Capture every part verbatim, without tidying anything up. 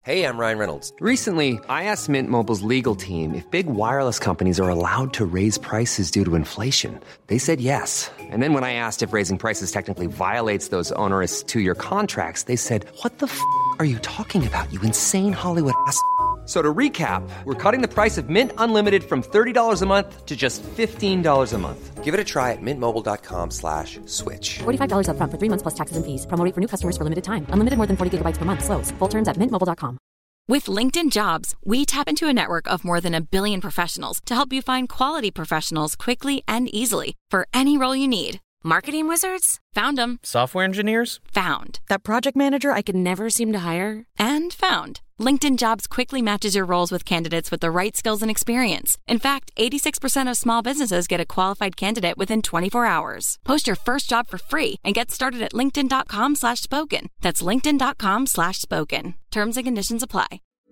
Hey, I'm Ryan Reynolds. Recently, I asked Mint Mobile's legal team if big wireless companies are allowed to raise prices due to inflation. They said yes. And then when I asked if raising prices technically violates those onerous two-year contracts, they said, what the f*** are you talking about, you insane Hollywood ass f- So to recap, we're cutting the price of Mint Unlimited from thirty dollars a month to just fifteen dollars a month. Give it a try at mintmobile.com slash switch. forty-five dollars up front for three months plus taxes and fees. Promo rate for new customers for limited time. Unlimited more than forty gigabytes per month. Slows full terms at mint mobile dot com. With LinkedIn Jobs, we tap into a network of more than a billion professionals to help you find quality professionals quickly and easily for any role you need. Marketing wizards? Found them. Software engineers? Found. That project manager I could never seem to hire? And found. LinkedIn Jobs quickly matches your roles with candidates with the right skills and experience. In fact, eighty-six percent of small businesses get a qualified candidate within twenty-four hours. Post your first job for free and get started at linkedin.com slash spoken. That's linkedin.com slash spoken. Terms and conditions apply.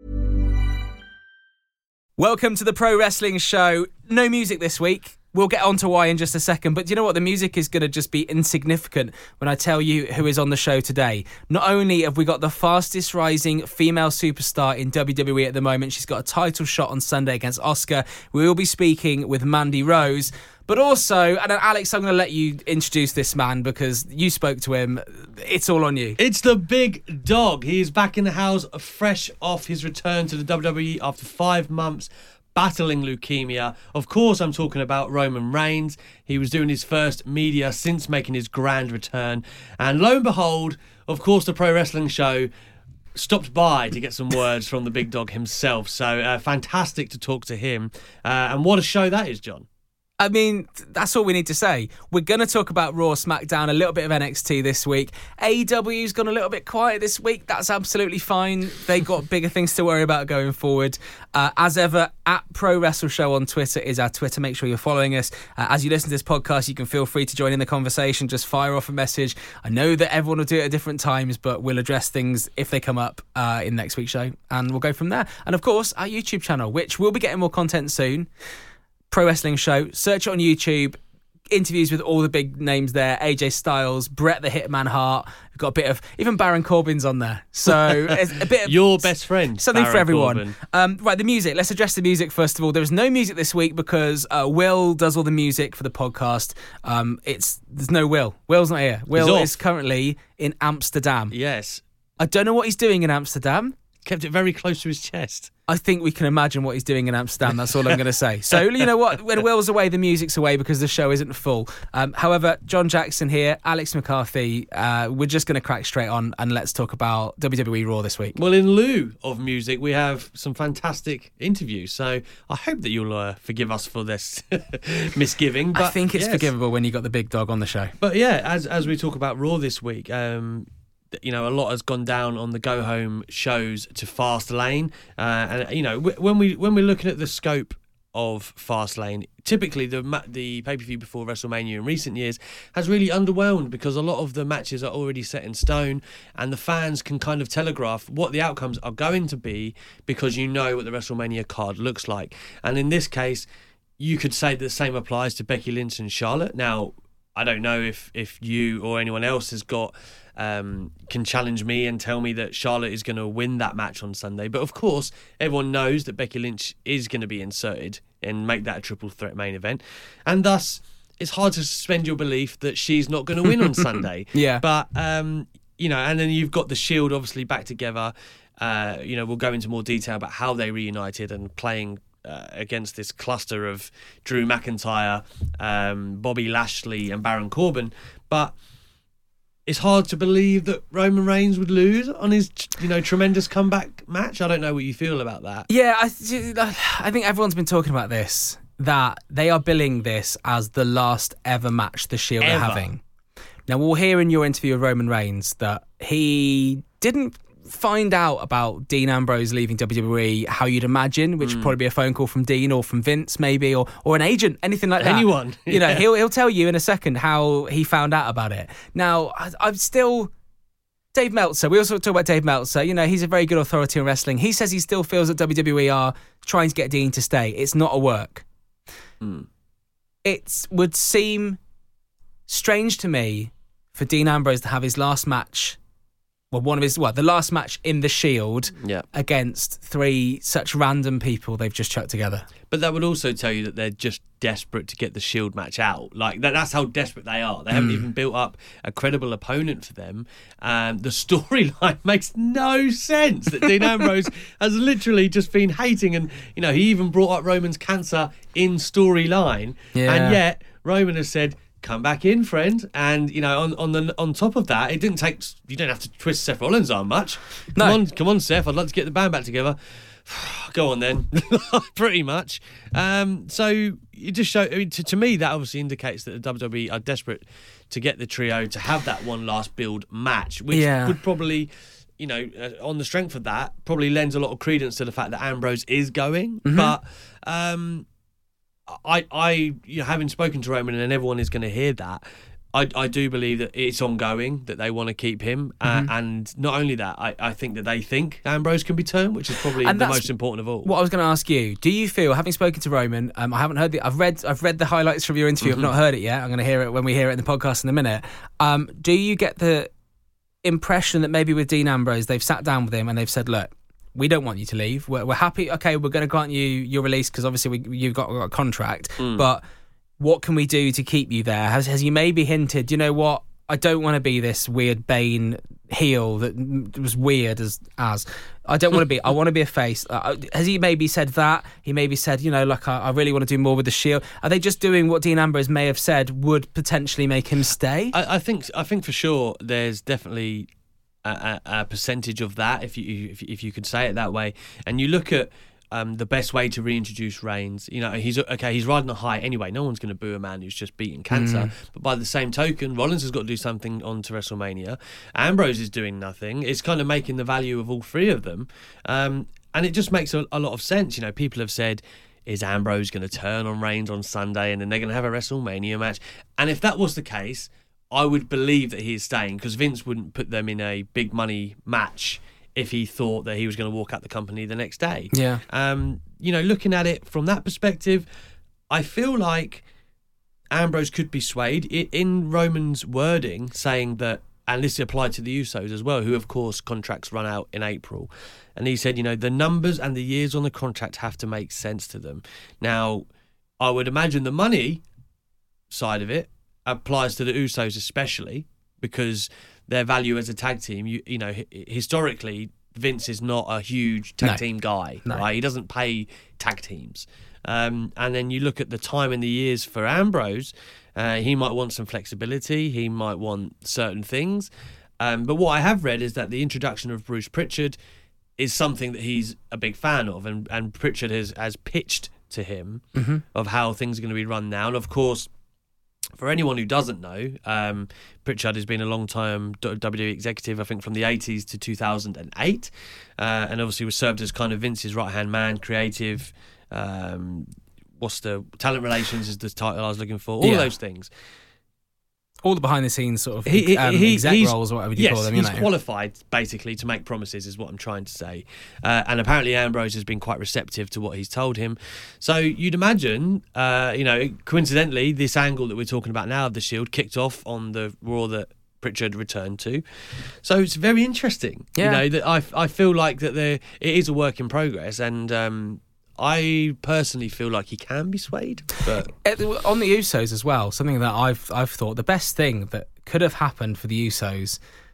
Welcome to the Pro Wrestling Show. No music this week. We'll get on to why in just a second, but you know what? The music is going to just be insignificant when I tell you who is on the show today. Not only have we got the fastest rising female superstar in W W E at the moment, she's got a title shot on Sunday against Asuka. We will be speaking with Mandy Rose, but also, and Alex, I'm going to let you introduce this man because you spoke to him. It's all on you. It's the big dog. He is back in the house, fresh off his return to the W W E after five months. Battling leukemia. Of course, I'm talking about Roman Reigns. He was doing his first media since making his grand return. And lo and behold, of course, the Pro Wrestling Show stopped by to get some words from the big dog himself. So uh, fantastic to talk to him. Uh, and what a show that is, John. I mean, that's all we need to say. We're going to talk about Raw, SmackDown, a little bit of N X T this week. A E W's gone a little bit quiet this week. That's absolutely fine. They got bigger things to worry about going forward. Uh, as ever, at Pro Wrestle Show on Twitter is our Twitter. Make sure you're following us. Uh, as you listen to this podcast, you can feel free to join in the conversation. Just fire off a message. I know that everyone will do it at different times, but we'll address things if they come up uh, in next week's show, and we'll go from there. And of course, our YouTube channel, which will be getting more content soon. Pro Wrestling Show. Search it on YouTube. Interviews with all the big names there. A J Styles, Bret the Hitman Hart. We've got a bit of... Even Baron Corbin's on there. So it's a bit of... Your best friend. Something Baron for everyone. Corbin. Um, right, the music. Let's address the music first of all. There was no music this week because uh, Will does all the music for the podcast. Um, it's There's no Will. Will's not here. Will is currently in Amsterdam. Yes. I don't know what he's doing in Amsterdam. Kept it very close to his chest. I think we can imagine what he's doing in Amsterdam. That's all I'm going to say. So, you know what? When Will's away, the music's away because the show isn't full. Um, however, John Jackson here, Alex McCarthy, uh, we're just going to crack straight on and let's talk about W W E Raw this week. Well, in lieu of music, we have some fantastic interviews. So I hope that you'll uh, forgive us for this misgiving. But I think it's yes. forgivable when you got the big dog on the show. But yeah, as as we talk about Raw this week, um, you know, a lot has gone down on the go home shows to Fastlane, uh, and you know, when we when we're looking at the scope of Fastlane, typically the the pay per view before WrestleMania in recent years has really underwhelmed because a lot of the matches are already set in stone, and the fans can kind of telegraph what the outcomes are going to be because you know what the WrestleMania card looks like. And in this case, you could say that the same applies to Becky Lynch and Charlotte. Now, I don't know if if you or anyone else has got. Um, can challenge me and tell me that Charlotte is going to win that match on Sunday. But of course, everyone knows that Becky Lynch is going to be inserted and make that a triple threat main event. And thus, it's hard to suspend your belief that she's not going to win on Sunday. Yeah. But, um, you know, and then you've got the Shield obviously back together. Uh, you know, we'll go into more detail about how they reunited and playing uh, against this cluster of Drew McIntyre, um, Bobby Lashley and Baron Corbin. But it's hard to believe that Roman Reigns would lose on his, you know, tremendous comeback match. I don't know what you feel about that. Yeah, I, I think everyone's been talking about this, that they are billing this as the last ever match the Shield Ever. are having. Now, we'll hear in your interview with Roman Reigns that he didn't find out about Dean Ambrose leaving W W E how you'd imagine, which mm. would probably be a phone call from Dean or from Vince maybe, or or an agent, anything like that. Anyone. You know, Yeah. he'll he'll tell you in a second how he found out about it. Now, I, I'm still... Dave Meltzer, we also talk about Dave Meltzer. You know, he's a very good authority on wrestling. He says he still feels that W W E are trying to get Dean to stay. It's not a work. Mm. It would seem strange to me for Dean Ambrose to have his last match well, one of his, what, the last match in the Shield Yeah. against three such random people they've just chucked together. But that would also tell you that they're just desperate to get the Shield match out. Like that, that's how desperate they are. They haven't even built up a credible opponent for them. Um, the storyline makes no sense that Dean Ambrose has literally just been hating, and you know he even brought up Roman's cancer in storyline, Yeah. and yet Roman has said, "Come back in, friend." And you know, on on the on top of that, it didn't take. You don't have to twist Seth Rollins' arm much. Come No. on, come on, Seth. I'd like to get the band back together. Go on then, pretty much. Um, so it just show. I mean, to, to me, that obviously indicates that the W W E are desperate to get the trio to have that one last build match, which Yeah. would probably, you know, uh, on the strength of that, probably lends a lot of credence to the fact that Ambrose is going. Mm-hmm. But um, I, I, you know, having spoken to Roman, and everyone is going to hear that. I, I do believe that it's ongoing, that they want to keep him. Uh, Mm-hmm. and not only that, I, I think that they think Ambrose can be turned, which is probably And the that's most important of all. What I was going to ask you, do you feel, having spoken to Roman, um, I haven't heard the, I've read, I've read the highlights from your interview. Mm-hmm. I've not heard it yet. I'm going to hear it when we hear it in the podcast in a minute. Um, do you get the impression that maybe with Dean Ambrose, they've sat down with him and they've said, look, we don't want you to leave. We're, we're happy. Okay, we're going to grant you your release because obviously we, you've got, got a contract. Mm. But what can we do to keep you there? Has, has he maybe hinted, you know what? I don't want to be this weird Bane heel that m- was weird as as. I don't want to be. I want to be a face. Uh, has he maybe said that? He maybe said, you know, like I, I really want to do more with the Shield. Are they just doing what Dean Ambrose may have said would potentially make him stay? I, I think I think for sure there's definitely a, a, a percentage of that, if you if, if you could say it that way. And you look at um, the best way to reintroduce Reigns. You know, he's okay. He's riding a high anyway. No one's going to boo a man who's just beaten cancer. Mm. But by the same token, Rollins has got to do something on to WrestleMania. Ambrose is doing nothing. It's kind of making the value of all three of them, um, and it just makes a, a lot of sense. You know, people have said, is Ambrose going to turn on Reigns on Sunday and then they're going to have a WrestleMania match? And if that was the case, I would believe that he is staying, because Vince wouldn't put them in a big money match if he thought that he was going to walk out the company the next day. Yeah. Um, you know, looking at it from that perspective, I feel like Ambrose could be swayed. I- in Roman's wording, saying that, and this applied to the Usos as well, who of course contracts run out in April. And he said, you know, the numbers and the years on the contract have to make sense to them. Now, I would imagine the money side of it applies to the Usos especially, because their value as a tag team, you, you know, historically, Vince is not a huge tag No. team guy, No. right? He doesn't pay tag teams. Um, and then you look at the time and the years for Ambrose, uh, he might want some flexibility, he might want certain things. Um, but what I have read is that the introduction of Bruce Pritchard is something that he's a big fan of, and, and Pritchard has, has pitched to him Mm-hmm. of how things are going to be run now. And of course, for anyone who doesn't know, um, Pritchard has been a long-time W W E executive, I think from the eighties to two thousand eight, uh, and obviously was served as kind of Vince's right-hand man, creative, um, what's the, talent relations is the title I was looking for, all Yeah. those things. All the behind-the-scenes sort of He, he, um, he- exec he's, roles, or whatever you yes, call them. You he's know. qualified basically to make promises, is what I'm trying to say. Uh, and apparently Ambrose has been quite receptive to what he's told him. So you'd imagine, uh, you know, coincidentally, this angle that we're talking about now of the Shield kicked off on the Raw that Pritchard returned to. So it's very interesting. Yeah. You know, that I I feel like that there it is a work in progress, and um, I personally feel like he can be swayed. But Uh, On the Usos as well, something that I've I've thought the best thing that could have happened for the Usos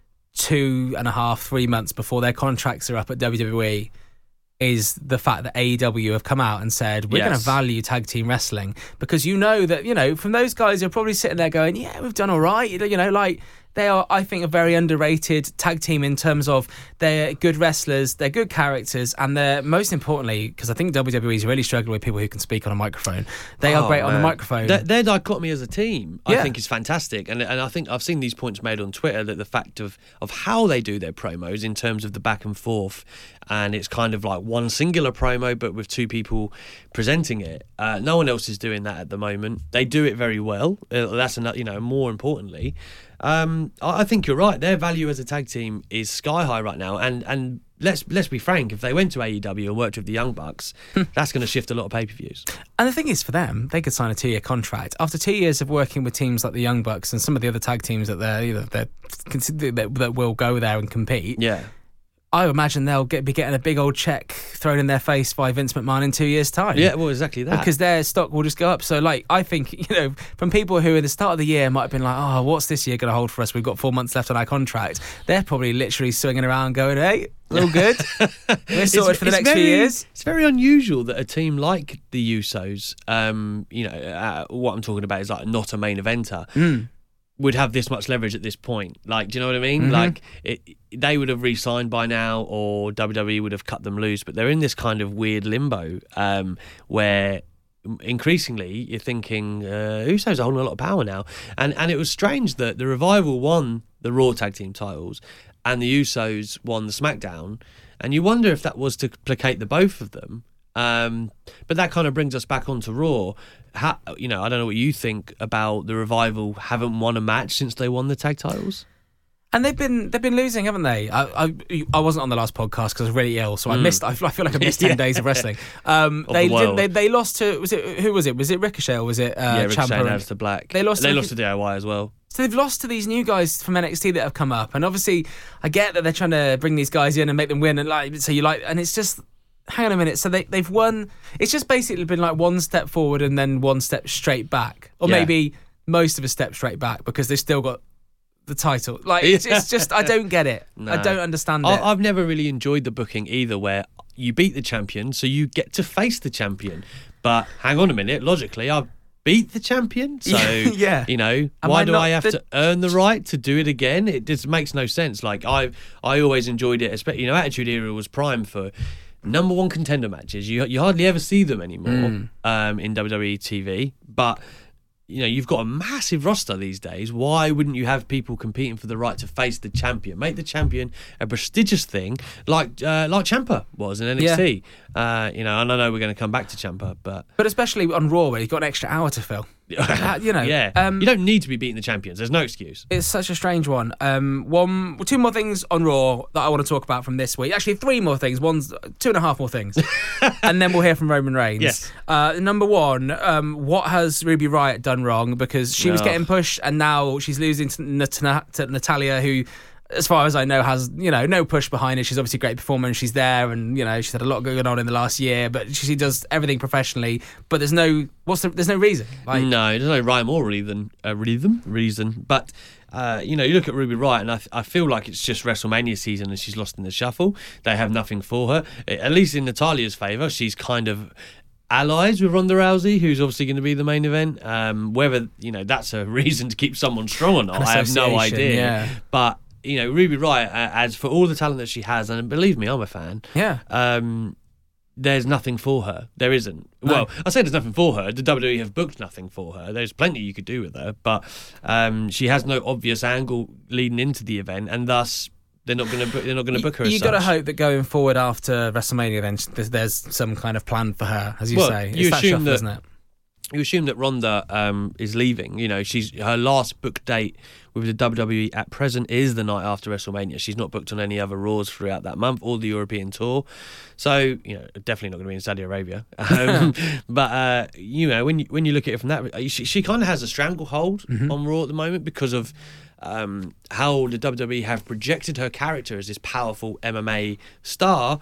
two and a half, three months before their contracts are up at W W E is the fact that A E W have come out and said, we're Yes. going to value tag team wrestling, because you know that, you know, from those guys who are probably sitting there going, yeah, we've done all right. You know, like, they are, I think, a very underrated tag team in terms of they're good wrestlers, they're good characters, and they're, most importantly, because I think W W E's really struggling with people who can speak on a microphone. They are Oh, great on the man. microphone. Their, their dichotomy as a team, I Yeah. think, is fantastic, and and I think I've seen these points made on Twitter, that the fact of of how they do their promos in terms of the back and forth, and it's kind of like one singular promo but with two people presenting it. Uh, no one else is doing that at the moment. They do it very well. Uh, that's another, you know, more importantly. um, I I think you're right. Their value as a tag team is sky high right now, and and let's let's be frank. If they went to A E W and worked with the Young Bucks, that's going to shift a lot of pay per views. And the thing is, for them, they could sign a two-year contract after two years of working with teams like the Young Bucks and some of the other tag teams that they're, you know, they're that, that will go there and compete. Yeah. I imagine they'll get, be getting a big old check thrown in their face by Vince McMahon in two years' time. Yeah, well, exactly that. Because their stock will just go up. So, like, I think, you know, from people who at the start of the year might have been like, oh, what's this year going to hold for us? We've got four months left on our contract. They're probably literally swinging around going, hey, all good. We're sorted It's- for the it's next very, few years. It's very unusual that a team like the Usos, um, you know, uh, what I'm talking about is like not a main eventer, Mm. would have this much leverage at this point. Like, do you know what I mean? Mm-hmm. Like, it, they would have re-signed by now, or W W E would have cut them loose. But they're in this kind of weird limbo um, where increasingly you're thinking, uh, Usos are holding a lot of power now. And and it was strange that the Revival won the Raw Tag Team titles and the Usos won the SmackDown. And you wonder if that was to placate the both of them. Um, but that kind of brings us back onto Raw. How, you know, I don't know what you think about the Revival haven't won a match since they won the tag titles. And they've been they've been losing, haven't they? I I, I wasn't on the last podcast because I was really ill, so I missed. I feel like I missed ten Yeah. days of wrestling. Um, Of they the didn't. world. They, they lost to was it who was it? Was it Ricochet or was it uh, yeah, Ricochet Ciampa and and- Aleister Black. They lost They to lost Ric- to D I Y as well. So they've lost to these new guys from N X T that have come up, and obviously I get that they're trying to bring these guys in and make them win, and like so you like, and it's just. Hang on a minute. So they, they've won. It's just basically been like one step forward and then one step straight back. Or Yeah. maybe most of a step straight back because they've still got the title. Like, it's, it's just, I don't get it. I No. don't understand I, it. I've never really enjoyed the booking either, where you beat the champion, so you get to face the champion. But hang on a minute, logically, I've beat the champion, so Yeah. you know, Am why I do not I have the- to earn the right to do it again? It just makes no sense. Like I, I always enjoyed it. Especially, you know, Attitude Era was prime for number one contender matches. You you hardly ever see them anymore Mm. um, in W W E T V, but. You know, you've got a massive roster these days. Why wouldn't you have people competing for the right to face the champion? Make the champion a prestigious thing, like uh, like Ciampa was in N X T. Uh, you know, and I know we're going to come back to Ciampa, but but especially on Raw where you've got an extra hour to fill. Uh, you know, yeah, um, you don't need to be beating the champions. There's no excuse. It's such a strange one. Um, one, two more things on Raw that I want to talk about from this week. Actually, three more things. One's two and a half more things, and then we'll hear from Roman Reigns. Yes. Uh, number one, um, what has Ruby Riott done wrong? Because she was Oh. getting pushed, and now she's losing to, Nat- to Natalia, who, as far as I know, has you know no push behind her. She's obviously a great performer, and she's there, and you know she's had a lot going on in the last year, but she does everything professionally. But there's no what's the, there's no reason. Like, no, there's no rhyme or reason. Uh, rhythm, reason. But uh, you know, you look at Ruby Riott, and I, I feel like it's just WrestleMania season, and she's lost in the shuffle. They have nothing for her. At least in Natalia's favour, she's kind of allies with Ronda Rousey, who's obviously going to be the main event. Um, whether you know that's a reason to keep someone strong or not, An I have no association, idea. yeah. But you know, Ruby Riott, uh, as for all the talent that she has, and believe me, I'm a fan. Yeah. Um, there's nothing for her. There isn't. No. Well, I say there's nothing for her. The W W E have booked nothing for her. There's plenty you could do with her, but um, she has no obvious angle leading into the event, and thus they're not going to they're not going to book her. You as got to such. hope that going forward after WrestleMania, then there's, there's some kind of plan for her, as you Well, say. It's you that assume shuffle, that- isn't it? You assume that Ronda um, is leaving. You know, she's her last booked date with the W W E at present is the night after WrestleMania. She's not booked on any other Raws throughout that month or the European tour. So, you know, definitely not going to be in Saudi Arabia. Um, but, uh, you know, when you, when you look at it from that, she, she kind of has a stranglehold Mm-hmm. on Raw at the moment because of um, how the W W E have projected her character as this powerful M M A star.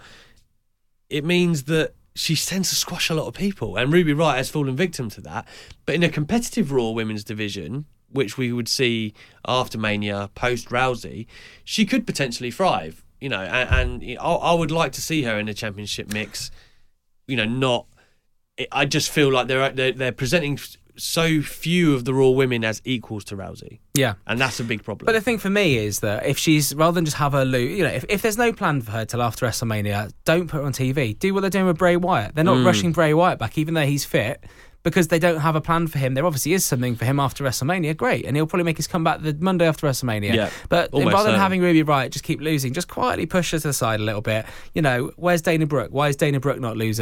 It means that she tends to squash a lot of people, and Ruby Riott has fallen victim to that. But in a competitive Raw women's division, which we would see after Mania, post Rousey, she could potentially thrive. You know, and, and I, I would like to see her in a championship mix. You know, not. I just feel like they're they're, they're presenting so few of the Raw women as equals to Rousey, Yeah. and that's a big problem. But the thing for me is that if she's, rather than just have her lose, you know, if, if there's no plan for her till after WrestleMania, don't put her on T V. Do what they're doing with Bray Wyatt. They're not Mm. rushing Bray Wyatt back, even though he's fit, because they don't have a plan for him. There obviously is something for him after WrestleMania, great, and he'll probably make his comeback the Monday after WrestleMania. Yeah, but almost rather than certainly. having Ruby Riott just keep losing, just quietly push her to the side a little bit. You know, where's Dana Brooke? Why is Dana Brooke not losing?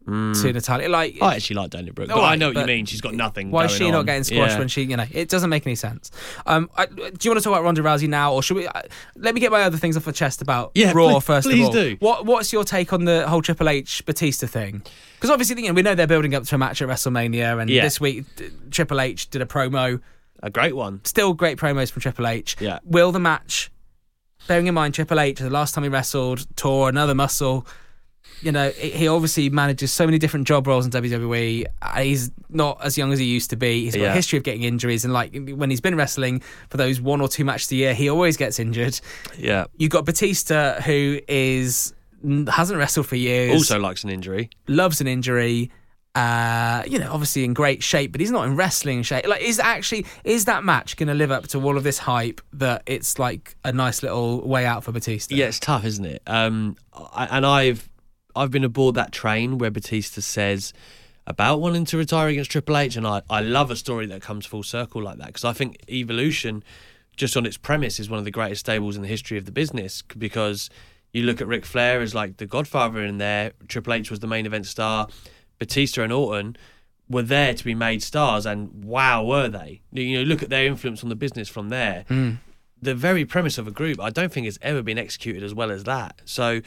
mm. to Natalia. Like, I actually like Dana Brooke, but right, I know what but you mean. She's got nothing. Why going is she on. not getting squashed yeah. when she, you know, it doesn't make any sense. Um, I, do you want to talk about Ronda Rousey now, or should we? Uh, let me get my other things off the chest about yeah, Raw please, first please of all. do. What What's your take on the whole Triple H Batista thing? Because obviously, you know, we know they're building up to a match at WrestleMania, and yeah. this week Triple H did a promo. A great one. Still great promos from Triple H. Yeah. Will the match, bearing in mind Triple H, the last time he wrestled, tore another muscle. You know, he obviously manages so many different job roles in W W E. He's not as young as he used to be. He's got yeah. a history of getting injuries. And like when he's been wrestling for those one or two matches a year, he always gets injured. Yeah. You've got Batista, who is hasn't wrestled for years. Also likes an injury. Loves an injury. Uh, you know, obviously in great shape, but he's not in wrestling shape. Like, is actually is that match going to live up to all of this hype that it's like a nice little way out for Batista? Yeah, it's tough, isn't it? Um, I, and I've I've been aboard that train where Batista says about wanting to retire against Triple H, and I, I love a story that comes full circle like that, because I think Evolution, just on its premise, is one of the greatest stables in the history of the business, because you look at Ric Flair as like the Godfather in there, Triple H was the main event star, Batista and Orton were there to be made stars, and wow, were they? You know, look at their influence on the business from there. Mm. The very premise of a group, I don't think has ever been executed as well as that. So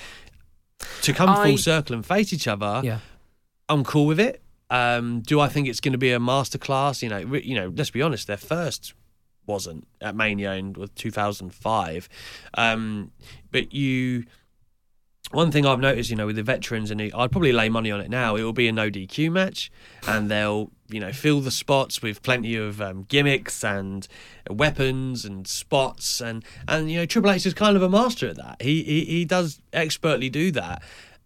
to come I, full circle and face each other, yeah. I'm cool with it. Um, do I think it's going to be a masterclass? You know, you know. Let's be honest. Their first wasn't at Mania in two thousand five, um, but you. One thing I've noticed, you know, with the veterans, and I'd probably lay money on it now, it will be a no D Q match, and they'll, you know, fill the spots with plenty of um, gimmicks and weapons and spots, and, and you know, Triple H is kind of a master at that. He he, he does expertly do that.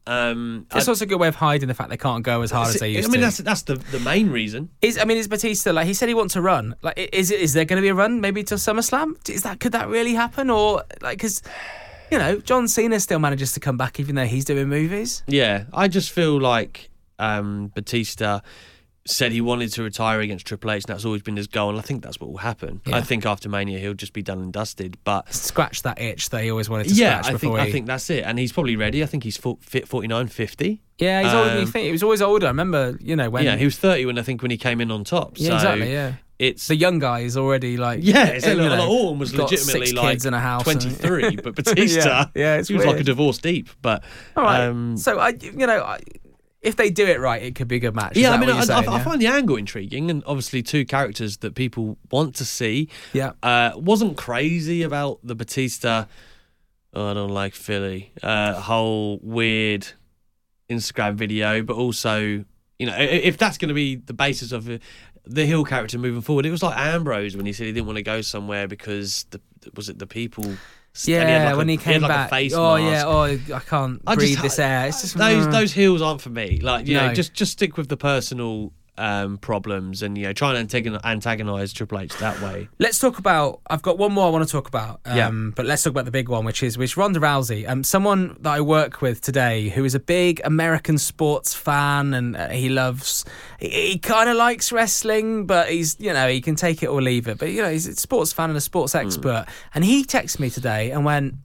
Um, it's I, also a good way of hiding the fact they can't go as hard as they used to. I mean, to. that's that's the, the main reason. Is I mean, is Batista like he said he wants to run? Like, is it is there going to be a run maybe to SummerSlam? Is that could that really happen, or like because? You know, John Cena still manages to come back even though he's doing movies. Yeah, I just feel like um, Batista said he wanted to retire against Triple H, and that's always been his goal, and I think that's what will happen. Yeah. I think after Mania he'll just be done and dusted. But scratch that itch that he always wanted to yeah, scratch I before think he... I think that's it, and he's probably ready. I think he's fit forty-nine, fifty. Yeah, he's um, older than you think. He was always older. I remember, you know, when... Yeah, he was thirty when I think when he came in on top. Yeah, so exactly, yeah. It's the young guy is already like... Yeah, it's you like, know, like Orton was got legitimately six like kids in a house twenty-three, and... but Batista, yeah, yeah, it's he was weird. like a divorce deep. But all right, um, so I, you know, I, if they do it right, it could be a good match. Yeah, Is I that mean, what I, you're saying, I, I yeah? find the angle intriguing, and obviously two characters that people want to see. Yeah, uh, wasn't crazy about the Batista. Oh, I don't like Philly. Uh, whole weird Instagram video, but also, you know, if that's going to be the basis of the heel character moving forward, it was like Ambrose when he said he didn't want to go somewhere because the was it the people. Yeah, he had like when a, he came he had like back. A face oh mask. yeah, oh I can't I breathe just, this air. It's just those mm. those heels aren't for me. Like you No. know, just just stick with the personal um, problems, and you know, try and antagonise Triple H that way. Let's talk about. I've got one more I want to talk about. Um, Yeah. But let's talk about the big one, which is which Ronda Rousey. Um, someone that I work with today who is a big American sports fan, and uh, he loves. He, he kind of likes wrestling, but he's you know he can take it or leave it. But you know he's a sports fan and a sports expert. Mm. And he texted me today and went,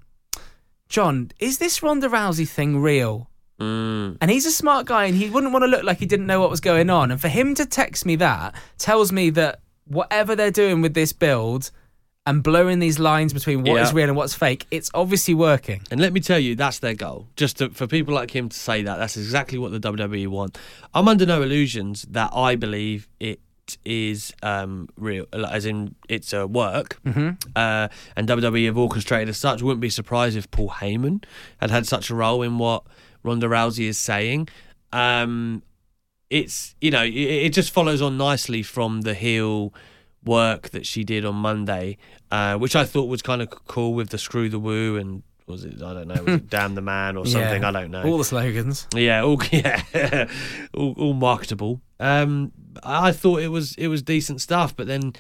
"John, is this Ronda Rousey thing real?" Mm. And he's a smart guy, and he wouldn't want to look like he didn't know what was going on. And for him to text me that tells me that whatever they're doing with this build and blurring these lines between what Yeah. is real and what's fake, it's obviously working. And let me tell you, that's their goal. Just to, for people like him to say that, that's exactly what the W W E want. I'm under no illusions that I believe it is um, real, as in it's a work. Mm-hmm. Uh, and W W E have orchestrated as such. Wouldn't be surprised if Paul Heyman had had such a role in what Ronda Rousey is saying. Um, it's, you know, it, it just follows on nicely from the heel work that she did on Monday, uh, which I thought was kind of cool with the screw the woo and was it, I don't know, was it damn the man or something? Yeah. I don't know. All the slogans. Yeah, all, yeah, all, all marketable. Um, I thought it was it was decent stuff, but then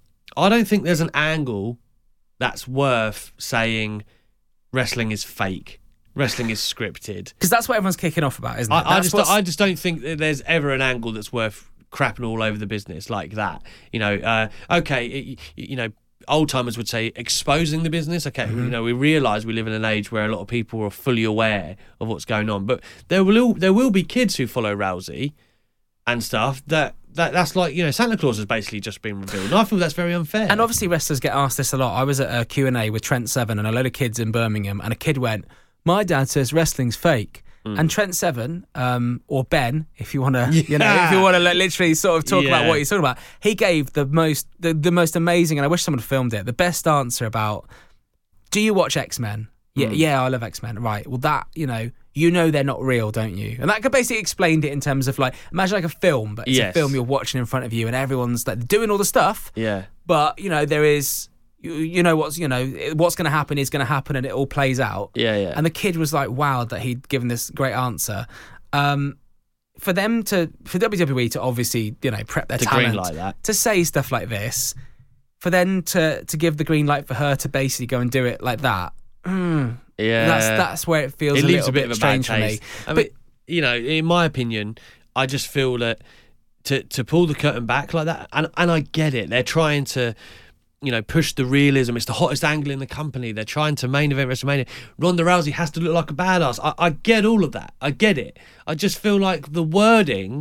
I don't think there's an angle that's worth saying wrestling is fake. Wrestling is scripted. Because that's what everyone's kicking off about, isn't it? I, I That's just what's- I just don't think that there's ever an angle that's worth crapping all over the business like that. You know, uh, okay, it, you know, old timers would say exposing the business. Okay, Mm-hmm. you know, we realise we live in an age where a lot of people are fully aware of what's going on, but there will there will be kids who follow Rousey and stuff that. That, that's like, you know, Santa Claus has basically just been revealed. And I feel that's very unfair. And obviously wrestlers get asked this a lot. I was at a Q and A with Trent Seven and a load of kids in Birmingham, and a kid went, my dad says wrestling's fake. Mm. And Trent Seven, um, or Ben, if you want to, yeah. you know, if you want to literally sort of talk yeah. about what he's talking about, he gave the most, the, the most amazing, and I wish someone had filmed it, the best answer about, do you watch X-Men? Yeah, mm. yeah, I love X-Men. Right. Well, that, you know, you know they're not real, don't you? And that could basically explain it in terms of like, imagine like a film, but it's yes. a film you're watching in front of you and everyone's like doing all the stuff. Yeah. But, you know, there is, you, you know, what's, you know, what's going to happen is going to happen and it all plays out. Yeah, yeah. And the kid was like, wow, that he'd given this great answer. Um, for them to, for W W E to obviously, you know, prep their to talent green light that. to say stuff like this, for them to, to give the green light for her to basically go and do it like that. Mm, Yeah, that's that's where it feels it a leaves little a bit, bit of a bad strange for me. taste. I but mean, you know, in my opinion, I just feel that to to pull the curtain back like that, and and I get it. They're trying to, you know, push the realism. It's the hottest angle in the company. They're trying to main event WrestleMania. Ronda Rousey has to look like a badass. I, I get all of that. I get it. I just feel like the wording.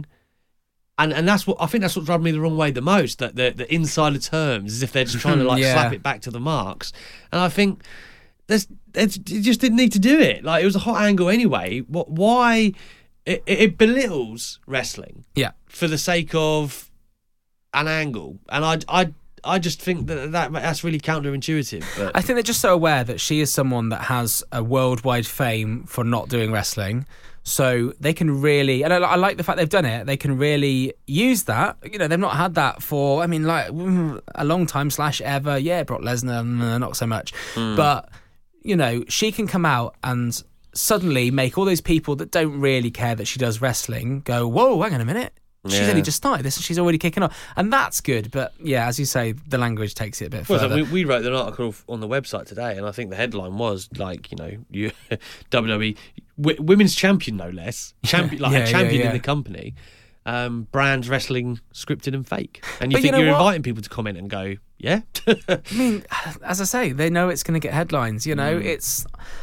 And and that's what I think that's what rubbed me the wrong way the most. That the the insider terms, as if they're just trying to like Yeah. slap it back to the marks. And I think there's, there's you just didn't need to do it. Like, it was a hot angle anyway. What? Why? It, it belittles wrestling yeah, for the sake of an angle, and I I I just think that, that that's really counterintuitive. But I think they're just so aware that she is someone that has a worldwide fame for not doing wrestling. So they can really, and I, I like the fact they've done it, they can really use that. You know, they've not had that for, I mean, like, a long time slash ever. Yeah, Brock Lesnar, not so much. Mm. But, you know, she can come out and suddenly make all those people that don't really care that she does wrestling go, whoa, hang on a minute. She's Yeah. only just started this and she's already kicking off. And that's good. But, yeah, as you say, the language takes it a bit Well, further. so we, we wrote an article on the website today, and I think the headline was like, you know, you, W W E w- women's champion, no less, champion, like Yeah, a champion yeah, yeah. in the company. Um, brands wrestling scripted and fake, and you But you think know you are what? inviting people to comment and go, yeah. I mean, as I say, they know it's going to get headlines. You know, Mm. it's.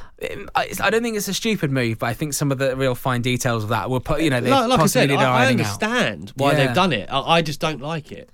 I I don't think it's a stupid move, but I think some of the real fine details of that will put, you know, they like, like I said, possibly I, I ironing out. understand why Yeah. they've done it. I, I just don't like it.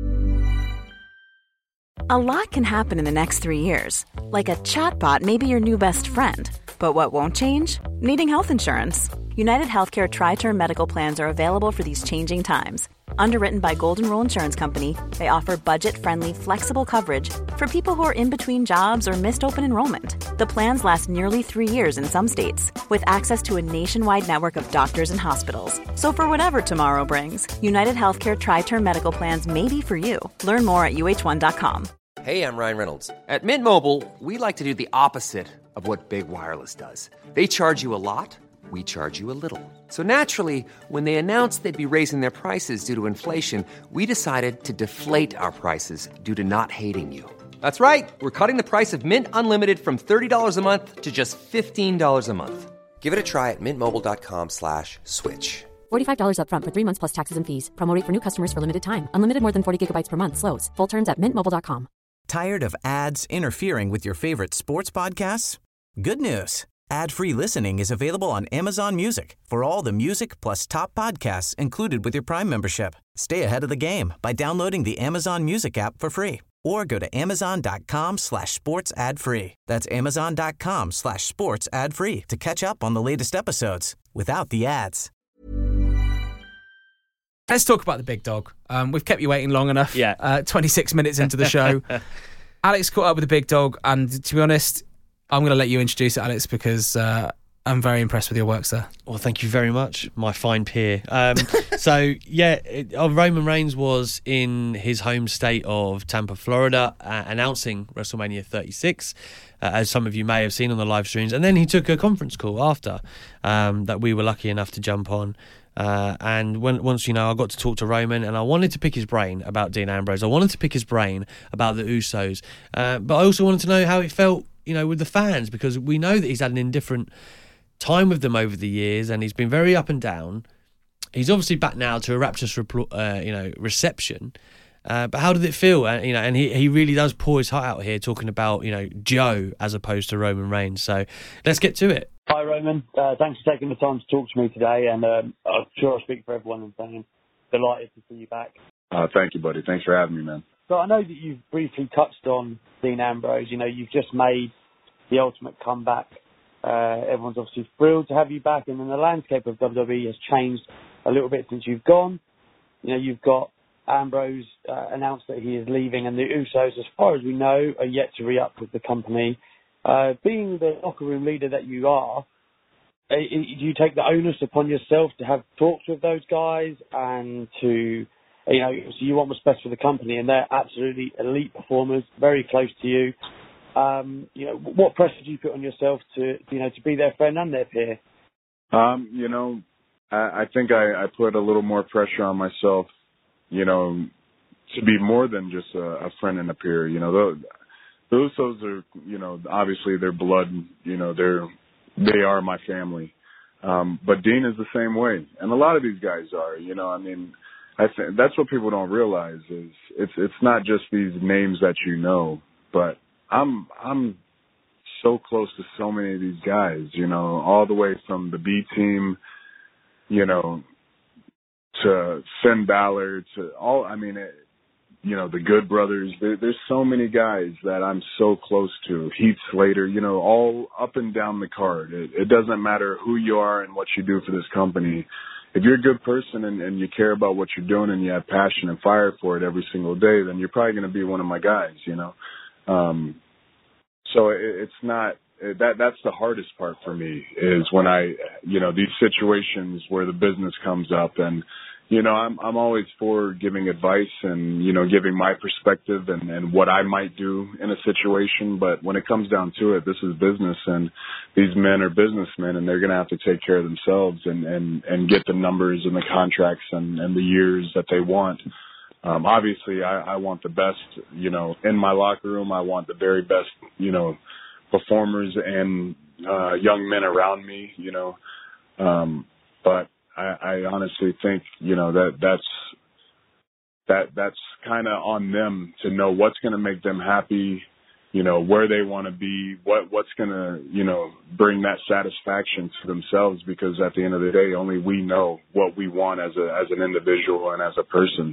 A lot can happen in the next three years. Like a chatbot may be your new best friend. But what won't change? Needing health insurance. United Healthcare Tri-Term Medical Plans are available for these changing times. Underwritten by Golden Rule Insurance Company, they offer budget-friendly, flexible coverage for people who are in between jobs or missed open enrollment. The plans last nearly three years in some states, with access to a nationwide network of doctors and hospitals. So for whatever tomorrow brings, United Healthcare Tri-Term Medical Plans may be for you. Learn more at U H one dot com. Hey, I'm Ryan Reynolds. At Mint Mobile, we like to do the opposite of what Big Wireless does. They charge you a lot, we charge you a little. So naturally, when they announced they'd be raising their prices due to inflation, we decided to deflate our prices due to not hating you. That's right. We're cutting the price of Mint Unlimited from thirty dollars a month to just fifteen dollars a month. Give it a try at mintmobile.com slash switch. forty-five dollars up front for three months plus taxes and fees. Promo rate for new customers for limited time. Unlimited more than forty gigabytes per month. Slows full terms at mint mobile dot com. Tired of ads interfering with your favorite sports podcasts? Good news. Ad-free listening is available on Amazon Music for all the music plus top podcasts included with your Prime membership. Stay ahead of the game by downloading the Amazon Music app for free or go to amazon.com slash sports ad free. That's amazon.com slash sports ad free to catch up on the latest episodes without the ads. Let's talk about the big dog. Um, we've kept you waiting long enough. Yeah. Uh, twenty-six minutes into the show. Alex caught up with the big dog, and to be honest, I'm going to let you introduce it, Alex, because uh, I'm very impressed with your work, sir. Well, thank you very much, my fine peer. Um, so, yeah, it, uh, Roman Reigns was in his home state of Tampa, Florida, uh, announcing WrestleMania thirty-six, uh, as some of you may have seen on the live streams. And then he took a conference call after um, that we were lucky enough to jump on. Uh, and when, once, you know, I got to talk to Roman, and I wanted to pick his brain about Dean Ambrose. I wanted to pick his brain about the Usos. Uh, but I also wanted to know how it felt, you know, with the fans, because we know that he's had an indifferent time with them over the years, and he's been very up and down. He's obviously back now to a rapturous, repl- uh, you know, reception. Uh, but how did it feel? Uh, you know, and he, he really does pour his heart out here, talking about, you know, Joe as opposed to Roman Reigns. So let's get to it. Hi, Roman. Uh, thanks for taking the time to talk to me today, and um, I'm sure I speak for everyone in saying delighted to see you back. Uh, thank you, buddy. Thanks for having me, man. So I know that you've briefly touched on Dean Ambrose. You know, you've just made the ultimate comeback. Uh, everyone's obviously thrilled to have you back, and then the landscape of W W E has changed a little bit since you've gone. You know, you've got Ambrose uh, announced that he is leaving, and the Usos, as far as we know, are yet to re-up with the company. Uh, being the locker room leader that you are, uh, do you take the onus upon yourself to have talks with those guys and to, you know, so you want what's best for the company, and they're absolutely elite performers, very close to you. Um, you know, what pressure do you put on yourself to, you know, to be their friend and their peer? Um, you know, I, I think I, I put a little more pressure on myself, you know, to be more than just a, a friend and a peer. You know, the, the Usos are, you know, obviously they're blood, you know, they're, they are my family. Um, but Dean is the same way. And a lot of these guys are, you know, I mean, I think that's what people don't realize is it's, it's not just these names that you know, but I'm, I'm so close to so many of these guys, you know, all the way from the B team, you know, to Finn Balor, to all, I mean, it, you know, the Good Brothers. There, there's so many guys that I'm so close to. Heath Slater, you know, all up and down the card. It, it doesn't matter who you are and what you do for this company. If you're a good person and, and you care about what you're doing and you have passion and fire for it every single day, then you're probably going to be one of my guys, you know. Um, so it, it's not, that that's the hardest part for me is when I, you know, these situations where the business comes up and, you know, I'm I'm always for giving advice and, you know, giving my perspective and, and what I might do in a situation. But when it comes down to it, this is business and these men are businessmen and they're going to have to take care of themselves and, and, and get the numbers and the contracts and, and the years that they want. Um, obviously, I, I want the best, you know, in my locker room. I want the very best, you know, performers and uh, young men around me, you know, um, but I, I honestly think, you know, that that's, that, that's kind of on them to know what's going to make them happy, you know, where they want to be, what, what's going to, you know, bring that satisfaction to themselves, because at the end of the day, only we know what we want as a, as an individual and as a person.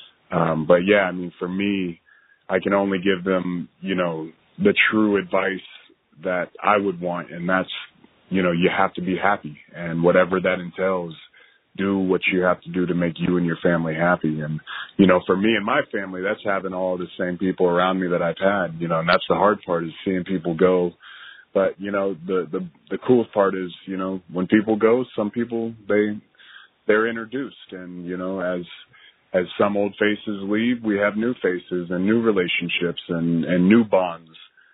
Um, but yeah, I mean, for me, I can only give them, you know, the true advice that I would want. And that's, you know, you have to be happy, and whatever that entails, do what you have to do to make you and your family happy. And, you know, for me and my family, that's having all the same people around me that I've had, you know, and that's the hard part, is seeing people go. But, you know, the, the, the coolest part is, you know, when people go, some people, they, they're introduced, and, you know, as, as some old faces leave, we have new faces and new relationships and, and new bonds,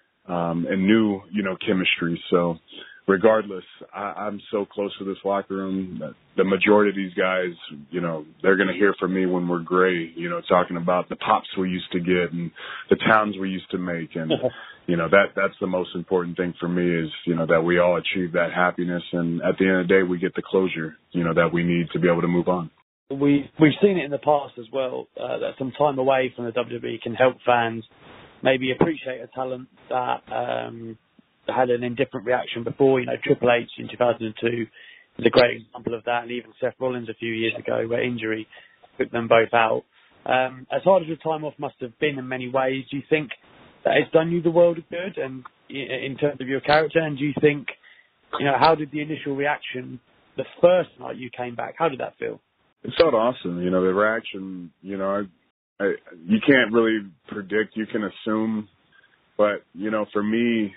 um, and new, you know, chemistry. So, regardless, I, I'm so close to this locker room that the majority of these guys, you know, they're going to hear from me when we're gray, you know, talking about the pops we used to get and the towns we used to make. And, you know, that that's the most important thing for me is, you know, that we all achieve that happiness. And at the end of the day, we get the closure, you know, that we need to be able to move on. We, we've seen it in the past as well, uh, that some time away from the W W E can help fans maybe appreciate a talent that, um, had an indifferent reaction before. You know, Triple H in two thousand two is a great example of that, and even Seth Rollins a few years ago, where injury took them both out. Um, as hard as your time off must have been in many ways, do you think that it's done you the world of good, and in terms of your character? And do you think, you know, how did the initial reaction the first night you came back? How did that feel? It felt awesome. You know, the reaction. You know, I, I, you can't really predict. You can assume, but you know, for me,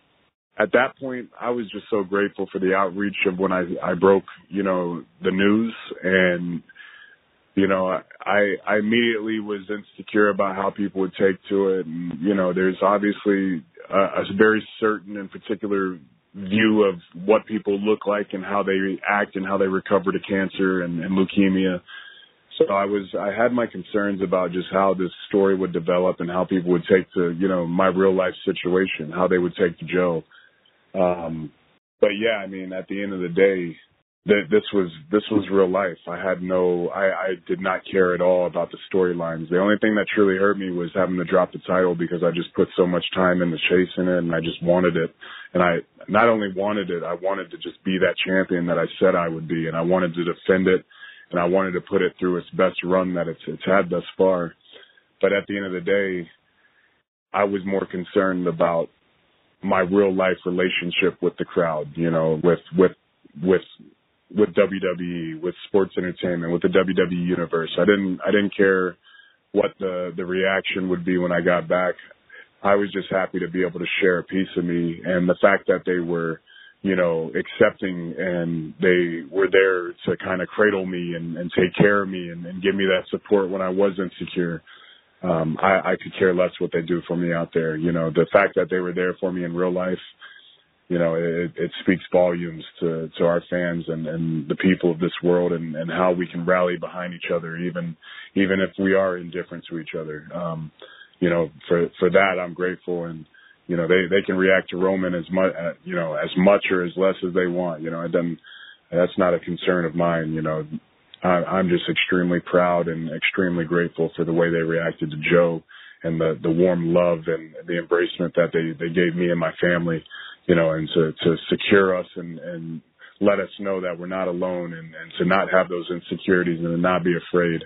at that point, I was just so grateful for the outreach of when I, I broke, you know, the news. And, you know, I, I immediately was insecure about how people would take to it. And, you know, there's obviously a, a very certain and particular view of what people look like and how they act and how they recover to cancer and, and leukemia. So I was, I had my concerns about just how this story would develop and how people would take to, you know, my real life situation, how they would take to Joe. Um, but yeah, I mean, at the end of the day, that this was this was real life. I had no, I, I did not care at all about the storylines. The only thing that truly hurt me was having to drop the title because I just put so much time into chasing it, and I just wanted it. And I not only wanted it, I wanted to just be that champion that I said I would be, and I wanted to defend it, and I wanted to put it through its best run that it's it's had thus far. But at the end of the day, I was more concerned about my real life relationship with the crowd, you know, with with with with W W E, with sports entertainment, with the W W E universe. I didn't I didn't care what the the reaction would be when I got back. I was just happy to be able to share a piece of me, and the fact that they were, you know, accepting and they were there to kind of cradle me and, and take care of me and, and give me that support when I was insecure. Um, I, I could care less what they do for me out there. You know, the fact that they were there for me in real life, you know, it, it speaks volumes to, to our fans and, and the people of this world, and, and how we can rally behind each other, even even if we are indifferent to each other. Um, you know, for for that, I'm grateful, and you know, they, they can react to Roman as much, uh, you know, as much or as less as they want. You know, it doesn't. That's not a concern of mine. You know, I, I'm just extremely proud and extremely grateful for the way they reacted to Joe and the the warm love and the embracement that they they gave me and my family. You know, and to, to secure us and, and let us know that we're not alone, and, and to not have those insecurities and to not be afraid.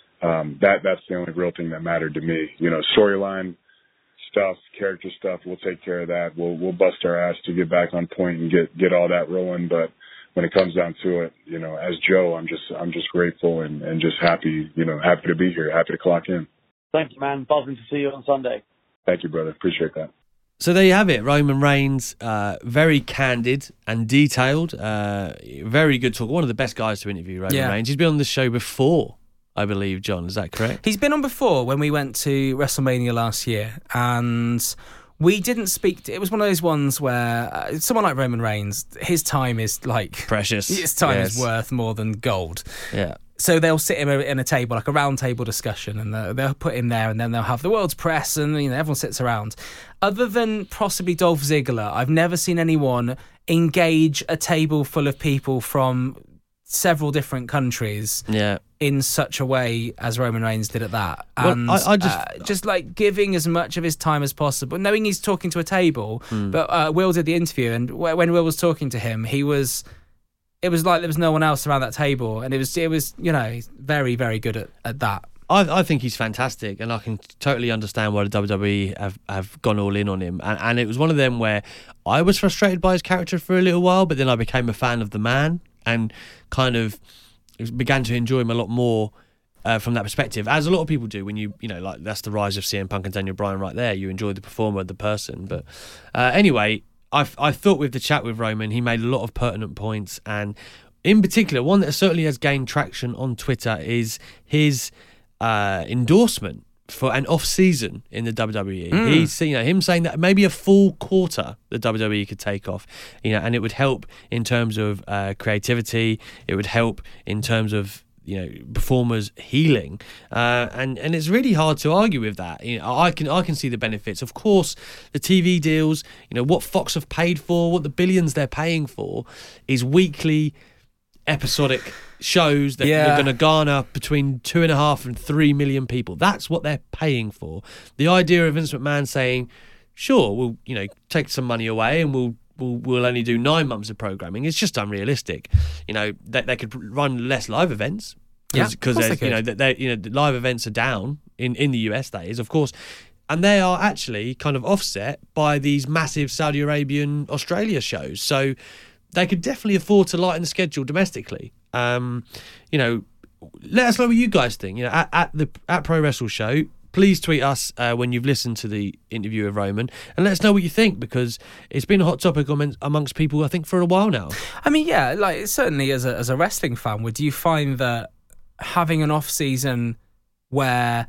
Um, that that's the only real thing that mattered to me. You know, storyline stuff, character stuff, we'll take care of that. We'll we'll bust our ass to get back on point and get, get all that rolling. But when it comes down to it, you know, as Joe, I'm just I'm just grateful and, and just happy, you know, happy to be here, happy to clock in. Thank you, man. Buzzing to see you on Sunday. Thank you, brother. Appreciate that. So there you have it, Roman Reigns, uh, very candid and detailed, uh, very good talk. One of the best guys to interview, Roman yeah. Reigns. He's been on the show before, I believe, John. Is that correct? He's been on before when we went to WrestleMania last year, and we didn't speak. To, it was one of those ones where uh, someone like Roman Reigns, his time is like precious. His time yes. is worth more than gold. Yeah. So they'll sit him in a table, like a round table discussion, and they'll, they'll put him there, and then they'll have the world's press, and you know everyone sits around. Other than possibly Dolph Ziggler, I've never seen anyone engage a table full of people from several different countries yeah. in such a way as Roman Reigns did at that. Well, And I, I just, uh, just like giving as much of his time as possible, knowing he's talking to a table. Mm. But uh, Will did the interview, and when Will was talking to him, he was... It was like there was no one else around that table, and it was, it was, you know, very, very good at, at that. I, I think he's fantastic, and I can totally understand why the W W E have, have gone all in on him. And, and it was one of them where I was frustrated by his character for a little while, but then I became a fan of the man and kind of began to enjoy him a lot more uh, from that perspective, as a lot of people do when you, you know, like that's the rise of C M Punk and Daniel Bryan right there. You enjoy the performer, the person. But uh, anyway... I, I thought with the chat with Roman, he made a lot of pertinent points, and in particular, one that certainly has gained traction on Twitter is his uh, endorsement for an off-season in the W W E. Mm. He's, you know, him saying that maybe a full quarter the W W E could take off, you know, and it would help in terms of uh, creativity. It would help in terms of, you know, performers healing, uh, and and it's really hard to argue with that. You know, I can I can see the benefits. Of course, the T V deals, you know, what Fox have paid for, what the billions they're paying for, is weekly, episodic shows that yeah. are going to garner between two and a half and three million people. That's what they're paying for. The idea of Vince McMahon saying, "Sure, we'll you know take some money away and we'll." We'll, we'll only do nine months of programming. It's just unrealistic. You know, they, they could run less live events because yeah, you know they you know the live events are down in, in the U S. That is, of course, and they are actually kind of offset by these massive Saudi Arabian Australia shows. So they could definitely afford to lighten the schedule domestically. Um, you know, let us know what you guys think. You know, at, at the at Pro Wrestle Show. Please tweet us uh, when you've listened to the interview of Roman and let us know what you think, because it's been a hot topic amongst people, I think, for a while now. I mean, yeah, like certainly as a as a wrestling fan, would you find that having an off season where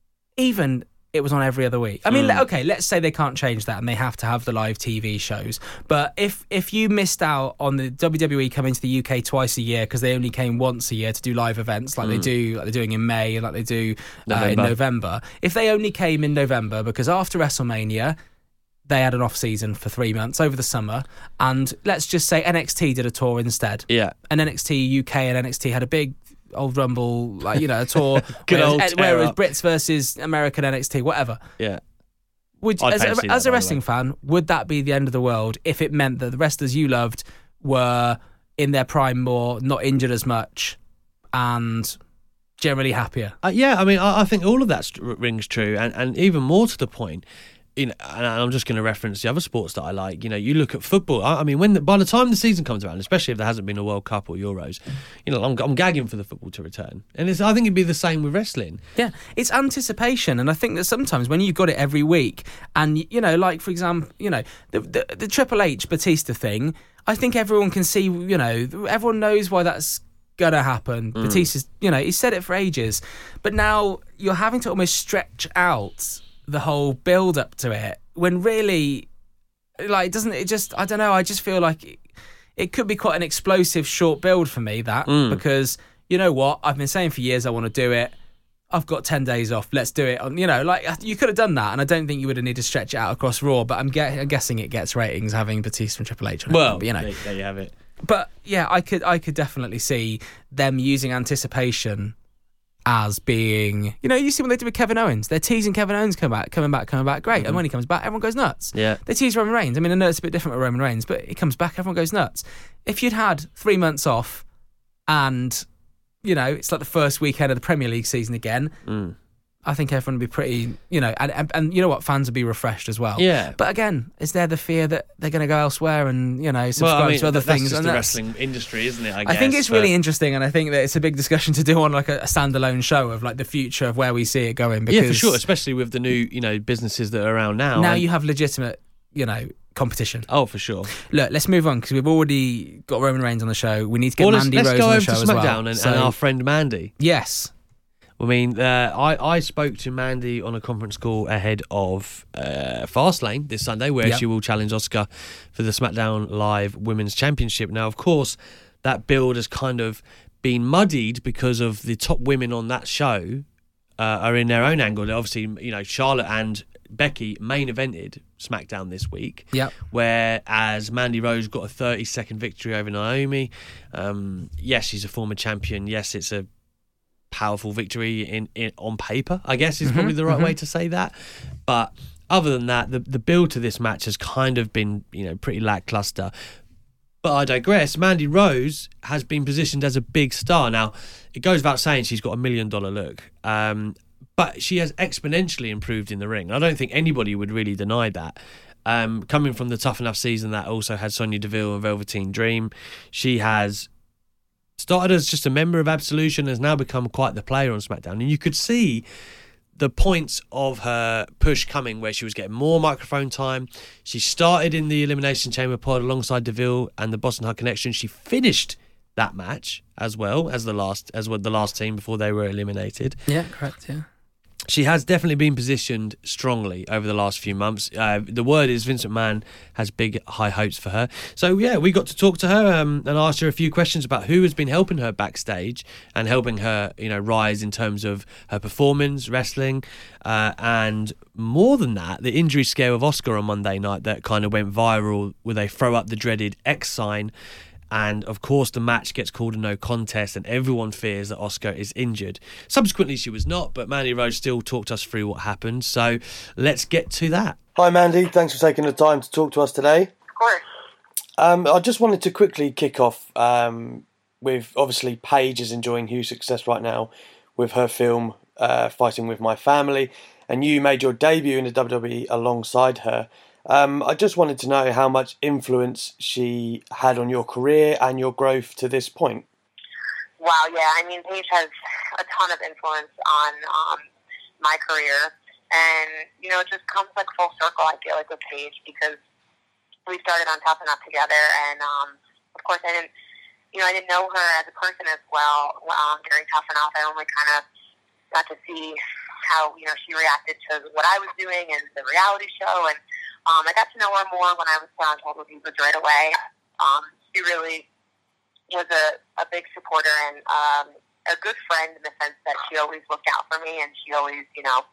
even it was on every other week? I mean, mm. okay, let's say they can't change that and they have to have the live T V shows. But if if you missed out on the W W E coming to the U K twice a year because they only came once a year to do live events like mm. they do, like they're doing in May and like they do uh, in November. If they only came in November because after WrestleMania, they had an off season for three months over the summer, and let's just say N X T did a tour instead. Yeah. And N X T U K and N X T had a big old Rumble, like, you know, a tour Good where, old it was, where it was tear-up. Brits versus American N X T, whatever. Yeah. Would I'd as, pay to a, see as that, a by the wrestling way. fan, would that be the end of the world if it meant that the wrestlers you loved were in their prime more, not injured as much, and generally happier? Uh, yeah, I mean, I, I think all of that st- rings true, and, and even more to the point. You know, and I'm just going to reference the other sports that I like. You know, you look at football. I, I mean, when the, by the time the season comes around, especially if there hasn't been a World Cup or Euros, you know, I'm, I'm gagging for the football to return. And it's, I think it'd be the same with wrestling. Yeah, it's anticipation, and I think that sometimes when you've got it every week, and you know, like for example, you know, the the, the Triple H Batista thing, I think everyone can see. You know, everyone knows why that's gonna happen. Mm. Batista's, you know, he said it for ages, but now you're having to almost stretch out the whole build up to it when really, like, doesn't it just, I don't know, I just feel like it, it could be quite an explosive short build for me, that, mm. because you know what, I've been saying for years I want to do it, I've got ten days off, let's do it. You know, like, you could have done that, and I don't think you would have needed to stretch it out across Raw, but I'm, get, I'm guessing it gets ratings having Batista and Triple H on it. Well, but, you know, there, there you have it. But yeah, I could I could definitely see them using anticipation as being, you know, you see what they did with Kevin Owens. They're teasing Kevin Owens coming back, coming back, coming back. Great. Mm-hmm. And when he comes back, everyone goes nuts. Yeah. They tease Roman Reigns. I mean, I know it's a bit different with Roman Reigns, but he comes back, everyone goes nuts. If you'd had three months off and, you know, it's like the first weekend of the Premier League season again, mm. I think everyone would be pretty, you know, and, and, and you know what, fans would be refreshed as well. Yeah. But again, is there the fear that they're going to go elsewhere and, you know, subscribe well, I mean, to other that's things? Just and the that's wrestling industry, isn't it? I, I guess, think it's but... really interesting, and I think that it's a big discussion to do on like a, a standalone show of like the future of where we see it going. Because yeah, for sure, especially with the new, you know, businesses that are around now. Now and... you have legitimate, you know, competition. Oh, for sure. Look, let's move on because we've already got Roman Reigns on the show. We need to get well, Mandy let's, Rose let's on the go show over as to well. SmackDown and, So, and our friend Mandy. Yes. I mean, uh, I, I spoke to Mandy on a conference call ahead of uh, Fastlane this Sunday, where Yep. she will challenge Asuka for the SmackDown Live Women's Championship. Now, of course, that build has kind of been muddied because of the top women on that show uh, are in their own angle. Obviously, you know, Charlotte and Becky main evented SmackDown this week, Yep. whereas Mandy Rose got a thirty-second victory over Naomi. Um, yes, she's a former champion. Yes, it's a powerful victory in, in on paper, I guess is probably Mm-hmm, the right mm-hmm. way to say that. But other than that, the, the build to this match has kind of been, you know, pretty lackluster. But I digress. Mandy Rose has been positioned as a big star. Now, it goes without saying she's got a million dollar look. Um, but she has exponentially improved in the ring. I don't think anybody would really deny that. Um, coming from the Tough Enough season that also had Sonya Deville and Velveteen Dream, she has started as just a member of Absolution, has now become quite the player on SmackDown. And you could see the points of her push coming where she was getting more microphone time. She started in the Elimination Chamber pod alongside Deville and the Boston Hug Connection. She finished that match as well as the last as well, the last team before they were eliminated. Yeah, correct, yeah. She has definitely been positioned strongly over the last few months. Uh, the word is Vince McMahon has big, high hopes for her. So, yeah, we got to talk to her um, and ask her a few questions about who has been helping her backstage and helping her, you know, rise in terms of her performance, wrestling, uh, and more than that, the injury scare of Asuka on Monday night that kind of went viral where they throw up the dreaded X sign. And, of course, the match gets called a no contest and everyone fears that Asuka is injured. Subsequently, she was not, but Mandy Rose still talked us through what happened. So let's get to that. Hi, Mandy. Thanks for taking the time to talk to us today. Of course. Um, I just wanted to quickly kick off um, with, obviously, Paige is enjoying huge success right now with her film uh, Fighting With My Family, and you made your debut in the W W E alongside her. Um, I just wanted to know how much influence she had on your career and your growth to this point. Wow, yeah. I mean, Paige has a ton of influence on um, my career. And, you know, it just comes like full circle, I feel like, with Paige, because we started on Tough Enough together. And, um, of course, I didn't, you know, I didn't know her as a person as well um, during Tough Enough. I only kind of got to see how, you know, she reacted to what I was doing and the reality show. And Um, I got to know her more when I was on Total Divas right away. Um, she really was a, a big supporter and um, a good friend in the sense that she always looked out for me and she always, you know,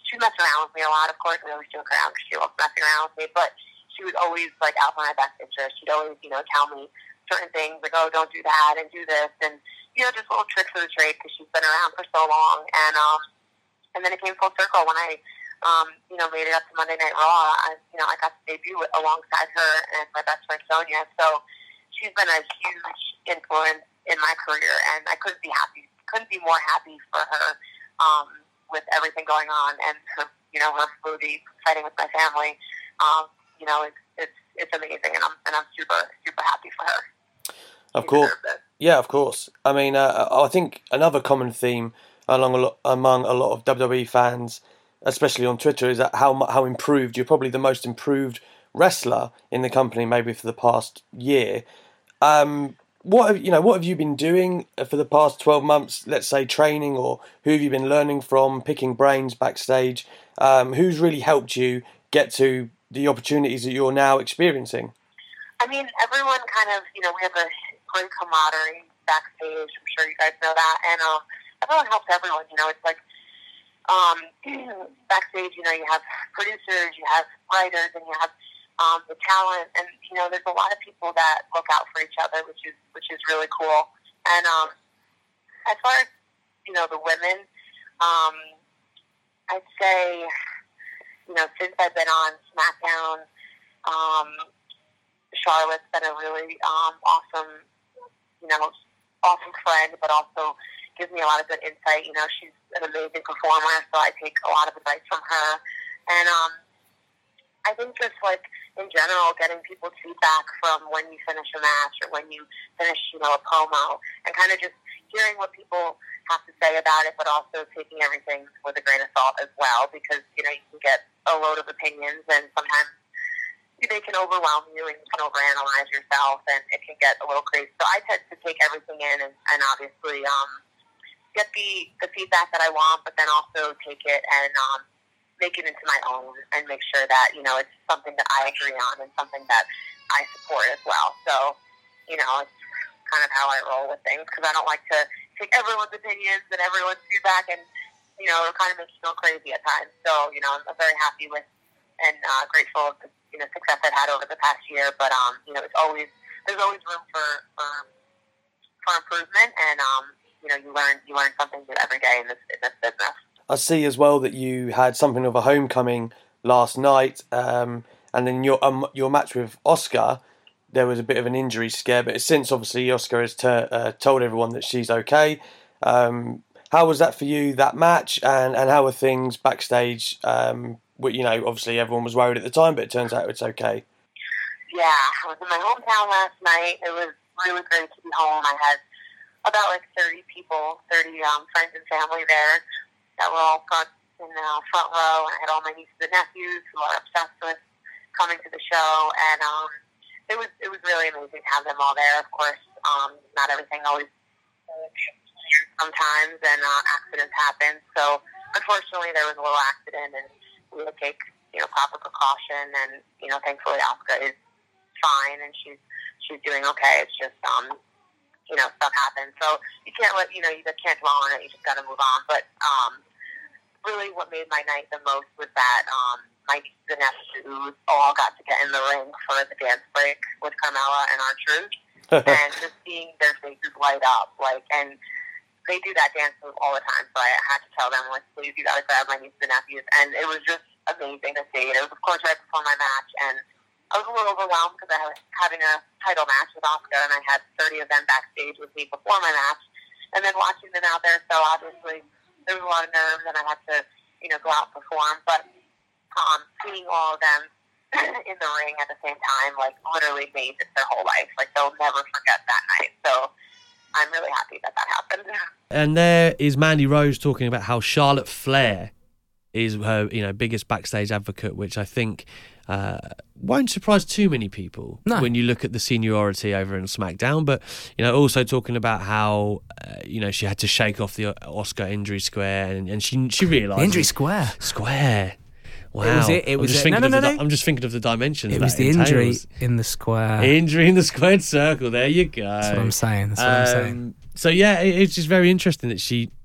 she messed around with me a lot, of course. We always joke around because she loves messing around with me, but she was always, like, out for my best interest. She'd always, you know, tell me certain things, like, oh, don't do that and do this, and, you know, just little tricks of the trade because she's been around for so long. And um, and then it came full circle when I, um, you know, made it up to Monday Night Raw. I, you know, I got to debut alongside her and my best friend Sonya. So she's been a huge influence in my career, and I couldn't be happy, couldn't be more happy for her um, with everything going on, and her, you know, her movie fighting with my family. Um, you know, it's it's it's amazing, and I'm and I'm super super happy for her. Of course, yeah, of course. I mean, uh, I think another common theme along a lot, among a lot of W W E fans, especially on Twitter, is that how mu- how improved you're probably the most improved wrestler in the company, maybe for the past year. Um, what have, you know? What have you been doing for the past twelve months? Let's say training, or who have you been learning from, picking brains backstage? Um, who's really helped you get to the opportunities that you're now experiencing? I mean, everyone kind of, you know, we have a great camaraderie backstage. I'm sure you guys know that, and um, everyone helps everyone. You know, it's like um, backstage. You know, you have producers, you have writers, and you have um, the talent, and you know, there's a lot of people that look out for each other, which is which is really cool. And um, as far as you know, the women, um, I'd say, you know, since I've been on SmackDown, um, Charlotte's been a really um, awesome, you know, awesome friend, but also gives me a lot of good insight. You know, she's an amazing performer, so I take a lot of advice from her. And um, I think just like in general, getting people's feedback from when you finish a match or when you finish, you know, a promo, and kind of just hearing what people have to say about it, but also taking everything with a grain of salt as well, because, you know, you can get a load of opinions, and sometimes they can overwhelm you and you can overanalyze yourself, and it can get a little crazy. So I tend to take everything in and, and obviously um, get the, the feedback that I want, but then also take it and um, make it into my own and make sure that, you know, it's something that I agree on and something that I support as well. So, you know, it's kind of how I roll with things, because I don't like to take everyone's opinions and everyone's feedback, and, you know, it kind of makes you go crazy at times. So, you know, I'm very happy with and uh, grateful of the, you know, success I've had over the past year. But, um, you know, it's always, there's always room for, for, for improvement, and, um, you know, you learn, you learn something new every day in this, in this business. I see as well that you had something of a homecoming last night, um, and then your um, your match with Asuka, there was a bit of an injury scare, but since obviously Asuka has ter- uh, told everyone that she's okay. Um, how was that for you, that match, and, and how were things backstage? Um, you know, obviously everyone was worried at the time, but it turns out it's okay. Yeah, I was in my hometown last night. It was really great to be home. I had about like thirty people, thirty um, friends and family there that were all front in the front row, and I had all my nieces and nephews who are obsessed with coming to the show, and um, it was it was really amazing to have them all there. Of course, um, not everything always sometimes, and uh, accidents happen. So unfortunately, there was a little accident, and we had to take, you know, proper precaution. And, you know, thankfully, Asuka is fine, and she's she's doing okay. It's just um, you know, stuff happens. So you can't let you know you just can't dwell on it. You just got to move on. But um, really, what made my night the most was that um, my nieces and nephews all got to get in the ring for the dance break with Carmella and R-Truth, and just seeing their faces light up, like, and they do that dance move all the time, so I had to tell them, like, please, you got to grab my nieces and nephews, and it was just amazing to see. It was, of course, right before my match, and I was a little overwhelmed because I was having a title match with Asuka, and I had thirty of them backstage with me before my match, and then watching them out there, so obviously there was a lot of nerves, and I had to, you know, go out and perform, but um, seeing all of them in the ring at the same time, like, literally made it their whole life. Like, they'll never forget that night, so I'm really happy that that happened. And there is Mandy Rose talking about how Charlotte Flair is her, you know, biggest backstage advocate, which I think uh, won't surprise too many people no. when you look at the seniority over in SmackDown. But, you know, also talking about how, uh, you know, she had to shake off the Asuka injury square, and, and she she realised... Injury square? Square. Wow. It was it. It was it. No, no, no, no. I'm just thinking of the dimensions. It was the entails. injury in the square. Injury in the squared circle. There you go. That's what I'm saying. That's what um, I'm saying. So yeah, it, it's just very interesting that she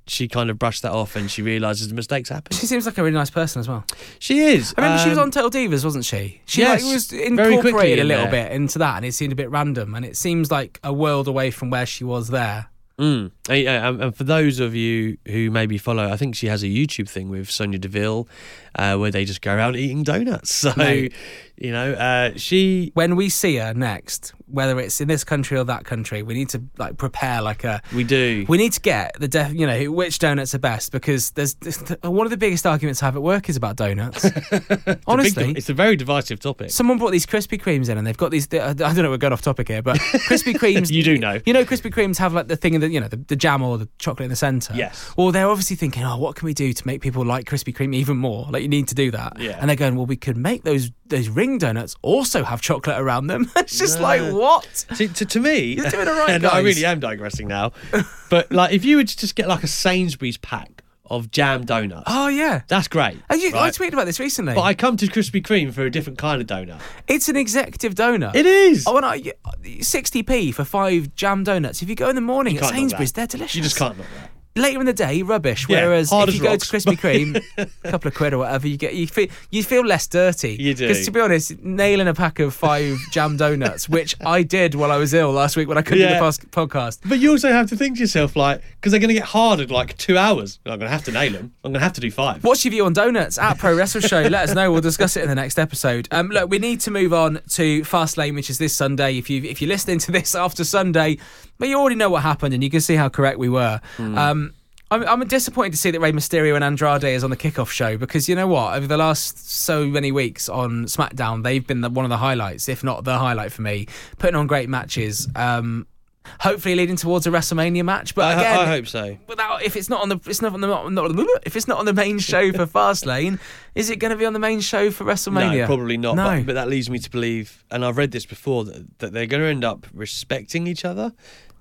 she kind of brushed that off and she realises the mistakes happen. She seems like a really nice person as well. She is. I remember um, she was on Total Divas, wasn't she? She yes, like, was very incorporated quickly a in little there. bit into that, and it seemed a bit random, and it seems like a world away from where she was there. Mm. And, and and for those of you who maybe follow, I think she has a YouTube thing with Sonia Deville uh, where they just go around eating donuts. So, Mate. you know, uh, she... When we see her next, whether it's in this country or that country, we need to like prepare like a... We do. We need to get the, def, you know, which donuts are best, because there's, there's one of the biggest arguments I have at work is about donuts. Honestly. It's a, big, it's a very divisive topic. Someone brought these Krispy Kremes in and they've got these, I don't know, we're going off topic here, but Krispy Kremes... You do know. You know Krispy Kremes have like the thing in the, you know, the, the jam or the chocolate in the centre. Yes. Well, they're obviously thinking, oh, what can we do to make people like Krispy Kreme even more? Like, you need to do that. Yeah. And they're going, well, we could make those those ring donuts also have chocolate around them. It's just No. like, what? See, to, to me, You're doing it right, and I guys. really am digressing now, but like if you were to just get like a Sainsbury's pack of jam donuts, Oh, yeah. that's great. Oh, you, I right? tweeted about this recently. But I come to Krispy Kreme for a different kind of donut. It's an executive donut. It is. Oh, and I, sixty p for five jam donuts. If you go in the morning You at can't knock Sainsbury's, that. they're delicious. You just can't knock that. Later in the day, rubbish. Yeah, Whereas hard if as you go rocks. to Krispy Kreme, a couple of quid or whatever, you get you feel you feel less dirty. You do. Because to be honest, nailing a pack of five jam donuts, which I did while I was ill last week when I couldn't Yeah. do the pos- podcast. But you also have to think to yourself, like, because they're going to get hard in like two hours. I'm going to have to nail them. I'm going to have to do five. What's your view on donuts at Pro Wrestle Show? Let us know. We'll discuss it in the next episode. Um, look, we need to move on to Fastlane, which is this Sunday. If you if you're listening to this after Sunday, but you already know what happened and you can see how correct we were. Mm. Um, I'm, I'm disappointed to see that Rey Mysterio and Andrade is on the kickoff show, because you know what? Over the last so many weeks on SmackDown, they've been the, one of the highlights, if not the highlight for me, putting on great matches. Um, hopefully leading towards a WrestleMania match, but I, again, I hope so. without if it's not on the it's not on the not, not, if it's not on the main show for Fastlane, is it going to be on the main show for WrestleMania? No, probably not. No. But, but that leads me to believe, and I've read this before, that, that they're going to end up respecting each other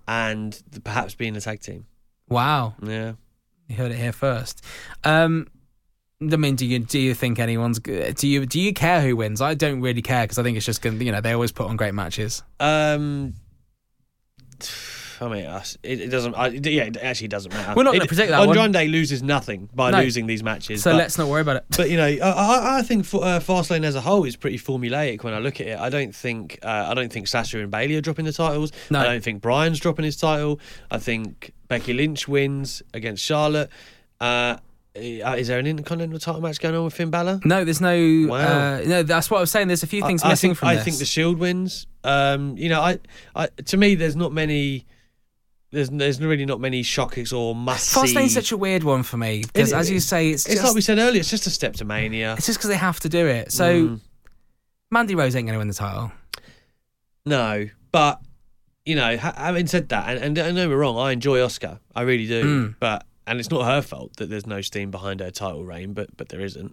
and perhaps being a tag team. Wow, Yeah. you heard it here first. Um, I mean, do you do you think anyone's good? Do you do you care who wins? I don't really care, because I think it's just going. You know, they always put on great matches. Um. I mean, us- it, it doesn't. I, it- yeah, it actually doesn't matter. We're not gonna It- predict that one. Andrade loses nothing by No. losing these matches. So but, let's not worry about it. But you know, I, I- I think for, uh, Fastlane as a whole is pretty formulaic when I look at it. I don't think uh, I don't think Sasha and Bailey are dropping the titles. No. I don't think Bryan's dropping his title. I think Becky Lynch wins against Charlotte. Uh, is there an Intercontinental title match going on with Finn Balor? No, there's no. Wow. Uh, no, that's what I was saying. There's a few things I, I missing think, from I this. think the Shield wins. Um, you know, I, I to me, there's not many. There's there's really not many shockers or must see. Fastlane's such a weird one for me, because It- as you say, it's, It's just like we said earlier. It's just a step to Mania. it's just because they have to do it. So Mm. Mandy Rose ain't going to win the title. No, but you know, ha- having said that, and, and don't know me wrong, I enjoy Oscar, I really do. Mm. But and it's not her fault that there's no steam behind her title reign, but but there isn't.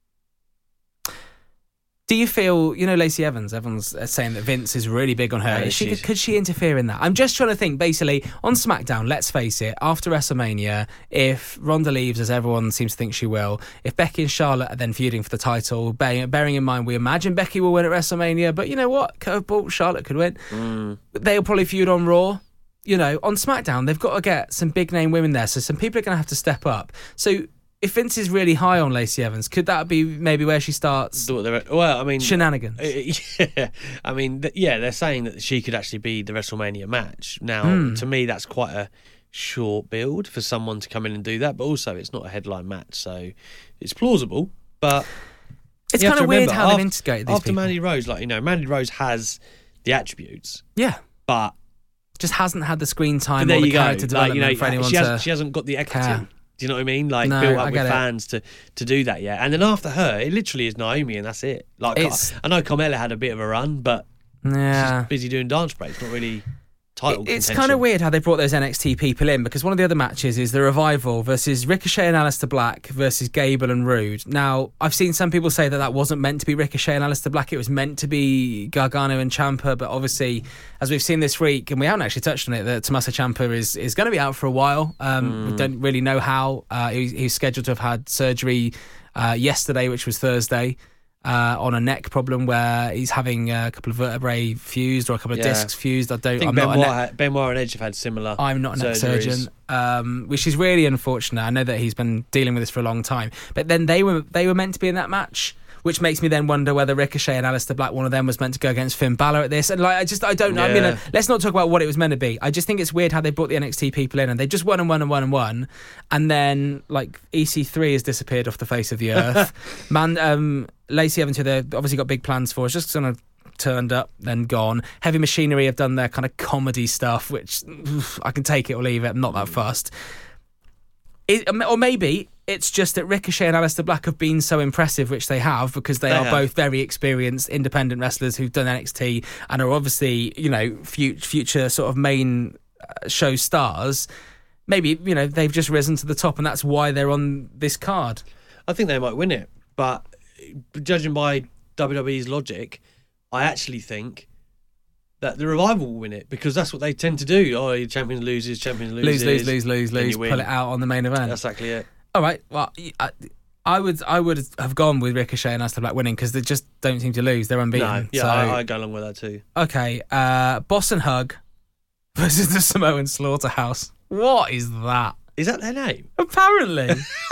Do you feel, you know, Lacey Evans? Everyone's uh, saying that Vince is really big on her. Yeah, Is she, she's- could she interfere in that? I'm just trying to think, basically, on SmackDown, let's face it, after WrestleMania, if Ronda leaves, as everyone seems to think she will, if Becky and Charlotte are then feuding for the title, bearing, bearing in mind we imagine Becky will win at WrestleMania, but you know what? Curveball, Charlotte could win. Mm. They'll probably feud on Raw. You know, on SmackDown, they've got to get some big name women there, so some people are going to have to step up. So if Vince is really high on Lacey Evans, could that be maybe where she starts Well, I mean, shenanigans? Uh, yeah, I mean, th- yeah, they're saying that she could actually be the WrestleMania match. Now, Hmm. to me, that's quite a short build for someone to come in and do that. But also, it's not a headline match, so it's plausible. But It's you have kind of to weird remember, how they've after- integrated these after people. Mandy Rose, like you know, Mandy Rose has the attributes, Yeah. but Just hasn't had the screen but time there or the you go. character Like, development you know, for anyone she, to hasn't, she hasn't got the equity. care. Do you know what I mean? Like No, built I up get with it. fans to to do that, yeah. And then after her, it literally is Naomi, and that's it. Like It's- I know Carmella had a bit of a run, but Yeah. she's busy doing dance breaks, not really title It- It's contention. kind of weird how they brought those N X T people in, because one of the other matches is the Revival versus Ricochet and Aleister Black versus Gable and Rude. Now, I've seen some people say that that wasn't meant to be Ricochet and Aleister Black, it was meant to be Gargano and Ciampa, but obviously, as we've seen this week, and we haven't actually touched on it, that Tommaso Ciampa is, is going to be out for a while. Um, Hmm. We don't really know how. Uh, he, he's scheduled to have had surgery uh, yesterday, which was Thursday. uh, on a neck problem where he's having a couple of vertebrae fused or a couple of Yeah. discs fused. I don't. I think I'm Ben not a neck, Benoit, Benoit and Edge have had similar. I'm not a neck surgeries. surgeon, um, which is really unfortunate. I know that he's been dealing with this for a long time, but then they were they were meant to be in that match. Which makes me then wonder whether Ricochet and Aleister Black, one of them, was meant to go against Finn Balor at this. And like, I just, I don't know. Yeah. I mean, uh, let's not talk about what it was meant to be. I just think it's weird how they brought the N X T people in and they just won and won and won and won. And then, like, E C three has disappeared off the face of the earth. Man, um, Lacey Evans, who they've obviously got big plans for, is just sort of turned up, then gone. Heavy Machinery have done their kind of comedy stuff, which oof, I can take it or leave it. I'm not that fussed. It, or maybe it's just that Ricochet and Aleister Black have been so impressive, which they have, because they, They are have. both very experienced independent wrestlers who've done N X T and are obviously, you know, future, future sort of main uh, show stars. Maybe, you know, they've just risen to the top and that's why they're on this card. I think they might win it, but judging by W W E's logic, I actually think that the Revival will win it because that's what they tend to do. Oh, your champion loses, champion loses, Lose, lose, lose, lose, then lose, you win. pull it out on the main event. That's exactly it. All right, well, I, I would I would have gone with Ricochet and Aleister Black winning because they just don't seem to lose. They're unbeaten. No, yeah, so, I, I go along with that too. Okay, uh, Boss and Hug versus the Samoan Slaughterhouse. What is that? Is that their name? Apparently.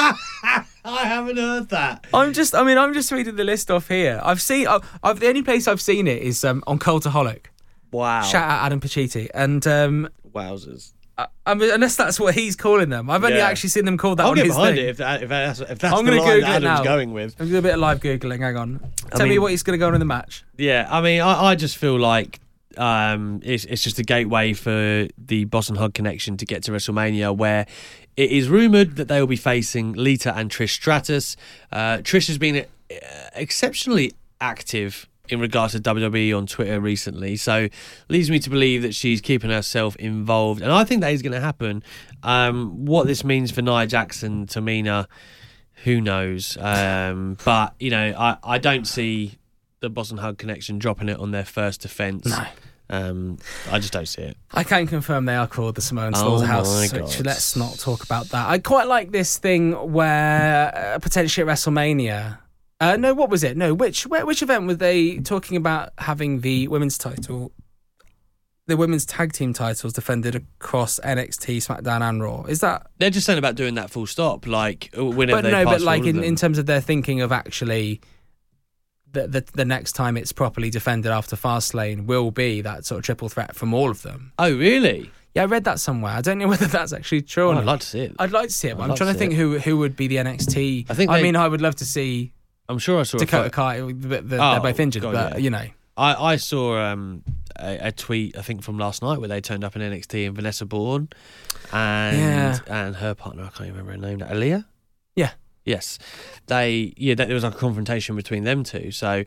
I haven't heard that. I'm just, I mean, I'm just reading the list off here. I've seen, I've, I've the only place I've seen it is um, on Cultaholic. Wow. Shout out Adam Pacitti. And, um, Wowzers. I, I mean, unless that's what he's calling them. I've only Yeah. actually seen them called that I'll on get his behind thing. it if, that, if that's, if that's I'm the gonna line Google that it Adam's now. going with. I'm doing a bit of live Googling. Hang on. I Tell me mean- what he's going to go on in the match. Yeah, I mean, I, I just feel like um, it's, it's just a gateway for the Boss and Hug connection to get to WrestleMania, where it is rumoured that they will be facing Lita and Trish Stratus. Uh, Trish has been uh, exceptionally active in regards to W W E on Twitter recently, so leads me to believe that she's keeping herself involved, and I think that is going to happen. Um, what this means for Nia Jackson, Tamina, who knows? Um, but, you know, I, I don't see the Boss and Hug connection dropping it on their first defence. No. Um, I just don't see it. I can confirm they are called the Samoan Oh Slaughterhouse, my which God. let's not talk about that. I quite like this thing where uh, potentially at WrestleMania. Uh, no, what was it? No, which where, which event were they talking about having the women's title, the women's tag team titles defended across N X T, SmackDown, and Raw? Is that? They're just saying about doing that full stop, like whenever But they no, pass but for like all of in, them. in terms of their thinking of actually. The, the the next time it's properly defended after Fastlane will be that sort of triple threat from all of them. Oh, really? Yeah, I read that somewhere. I don't know whether that's actually true or Oh, not. I'd like to see it. I'd like to see it, but I'd I'm like trying to to see think it. who who would be the N X T. I think I they- mean, I would love to see I'm sure I saw Dakota a photo. Kai. But the, Oh, they're both injured, God, but yeah. you know. I, I saw um, a, a tweet, I think, from last night where they turned up in N X T and Vanessa Bourne and Yeah. and her partner, I can't even remember her name, Aaliyah? Yeah. Yes, they yeah. There was like a confrontation between them two. So,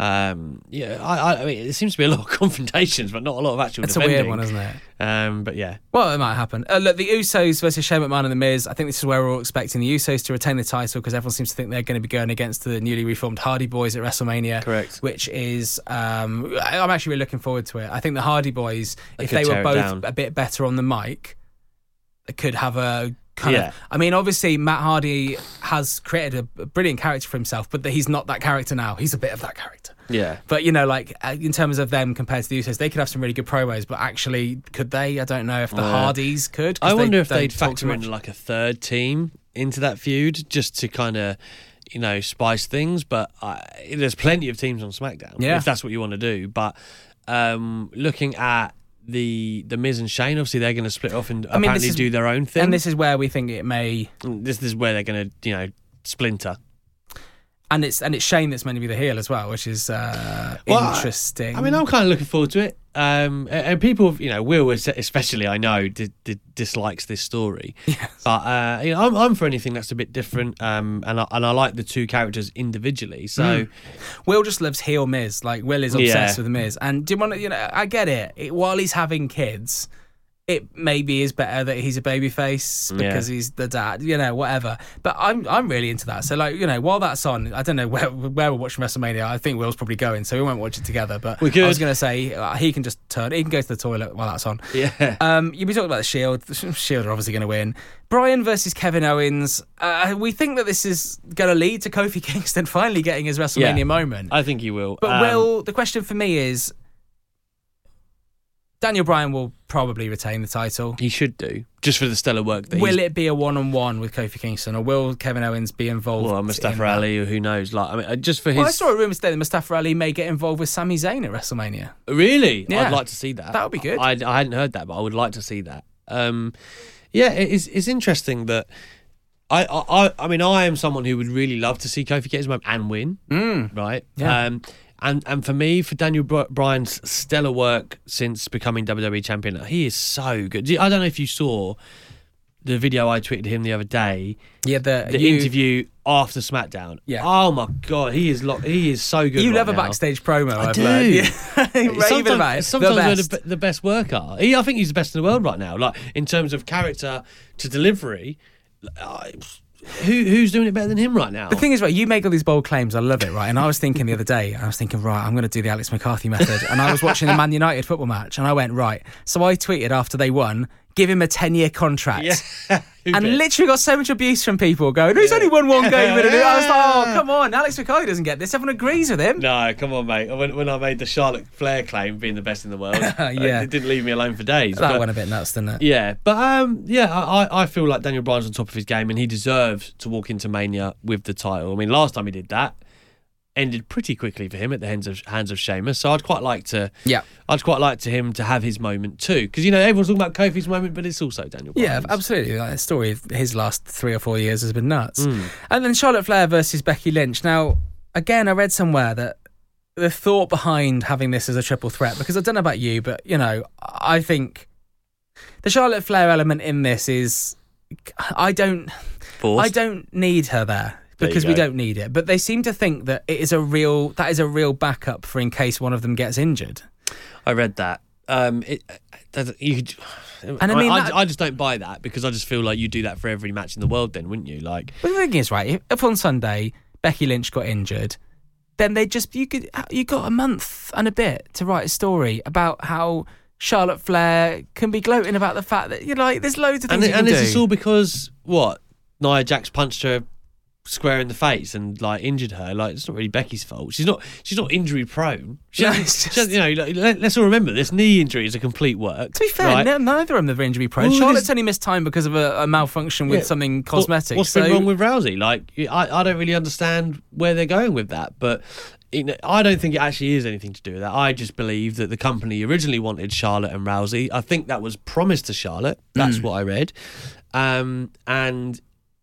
um, yeah, I, I, I mean, it seems to be a lot of confrontations, but not a lot of actual. It's a defending. weird one, isn't it? Um, but yeah, Well, it might happen. Uh, look, the Usos versus Shane McMahon and The Miz. I think this is where we're all expecting the Usos to retain the title because everyone seems to think they're going to be going against the newly reformed Hardy Boys at WrestleMania. Correct. Which is, um, I- I'm actually really looking forward to it. I think the Hardy Boys, They if could they tear were it both down. a bit better on the mic, they could have a kind Yeah. of. I mean, obviously, Matt Hardy has created a brilliant character for himself, but he's not that character now. He's a bit of that character. yeah. But, you know, like, uh, in terms of them compared to the Usos, they could have some really good promos, but actually, could they? I don't know if the Uh, Hardys could. 'cause I wonder they if don't they'd talk too factor in much. like a third team into that feud just to kind of, you know, spice things. But I, there's plenty of teams on SmackDown Yeah. if that's what you want to do. But um, looking at the the Miz and Shane, obviously they're going to split off and I mean, apparently this is- do their own thing. And this is where we think it may. this is where they're going to, you know, splinter. And it's and it's Shane that's meant to be the heel as well, which is uh, Well, I- interesting. I mean, I'm kind of looking forward to it. Um, and, and people, you know, Will especially, I know, di- di- dislikes this story. Yes. But uh, you know, I'm, I'm for anything that's a bit different. Um, and I, and I like the two characters individually. So Mm. Will just loves heel Miz. Like Will is obsessed Yeah. with the Miz. And do you want to? You know, I get it. it. While he's having kids, it maybe is better that he's a babyface because Yeah. he's the dad, you know, whatever. But I'm I'm really into that. So, like, you know, while that's on, I don't know where where we're watching WrestleMania. I think Will's probably going, so we won't watch it together. But We could. I was going to say uh, he can just turn, he can go to the toilet while that's on. Yeah. Um, you'll be talking about the Shield. The Shield are obviously going to win. Bryan versus Kevin Owens. Uh, we think that this is going to lead to Kofi Kingston finally getting his WrestleMania Yeah. moment. I think he will. But Um, Will, the question for me is, Daniel Bryan will probably retain the title. He should do, just for the stellar work that Will he's... it be a one-on-one with Kofi Kingston, or will Kevin Owens be involved? Well, in Mustafa that? Ali, or who knows? Like, I mean, uh, just for his... Well, I saw a rumour today that Mustafa Ali may get involved with Sami Zayn at WrestleMania. Really? Yeah. I'd like to see that. That would be good. I, I hadn't heard that, but I would like to see that. Um, yeah, it is, it's interesting that... I, I I mean, I am someone who would really love to see Kofi get his moment and win, Mm. right? Yeah. Um, and, and for me, for Daniel Bryan's stellar work since becoming W W E champion, he is so good. I don't know if you saw the video I tweeted him the other day. Yeah, the, the you, interview after SmackDown. Yeah. Oh my God, he is lo- he is so good. You right love a now. backstage promo. I I've do. learned. Yeah. Raving sometimes about it. sometimes the we're best. the, be- the best worker. He, I think he's the best in the world right now. Like in terms of character to delivery. Uh, Who who's doing it better than him right now? The thing is, right, you make all these bold claims. I love it, right? And I was thinking the other day, I was thinking, right, I'm going to do the Alex McCarthy method. And I was watching the Man United football match, and I went, right. So I tweeted after they won, give him a ten-year contract. Yeah. And literally got so much abuse from people going, he's only won one game. And I was like, oh, come on, Alex McCarthy doesn't get this. Everyone agrees with him. No, come on, mate. When, when I made the Charlotte Flair claim being the best in the world, Yeah. it didn't leave me alone for days. That but, went a bit nuts, didn't it? Yeah, but um, yeah, I, I feel like Daniel Bryan's on top of his game, and he deserves to walk into Mania with the title. I mean, last time he did that, ended pretty quickly for him at the hands of hands of Sheamus. So I'd quite like to, yeah, I'd quite like to him to have his moment too, because you know everyone's talking about Kofi's moment, but it's also Daniel Bryan's. Yeah, absolutely. Like, the story of his last three or four years has been nuts. Mm. And then Charlotte Flair versus Becky Lynch. Now, again, I read somewhere that the thought behind having this as a triple threat, because I don't know about you, but, you know, I think the Charlotte Flair element in this is, I don't, Forced. I don't need her there. There Because you we go. don't need it, but they seem to think that it is a real that is a real backup for in case one of them gets injured. I read that. Um, it, that you could, And I mean, I, that- I just don't buy that because I just feel like you do that for every match in the world, then, wouldn't you? Like, But the thing is, right, if- if on Sunday Becky Lynch got injured, then they just you could you got a month and a bit to write a story about how Charlotte Flair can be gloating about the fact that you're like, there's loads of things and, you can and do. is this all because what Nia Jax punched her square in the face and like injured her? Like, it's not really Becky's fault. She's not. She's not injury prone. She No, hasn't- it's she hasn't- you know, like, let, let's all remember this knee injury is a complete work. To be fair, right? no, neither of them are injury prone. Well, Charlotte's this- only missed time because of a, a malfunction with Yeah. something What- cosmetic. What's so, been wrong with Rousey? Like, I, I don't really understand where they're going with that, but you know, I don't think it actually is anything to do with that. I just believe that the company originally wanted Charlotte and Rousey. I think that was promised to Charlotte. That's Mm. what I read. Um, and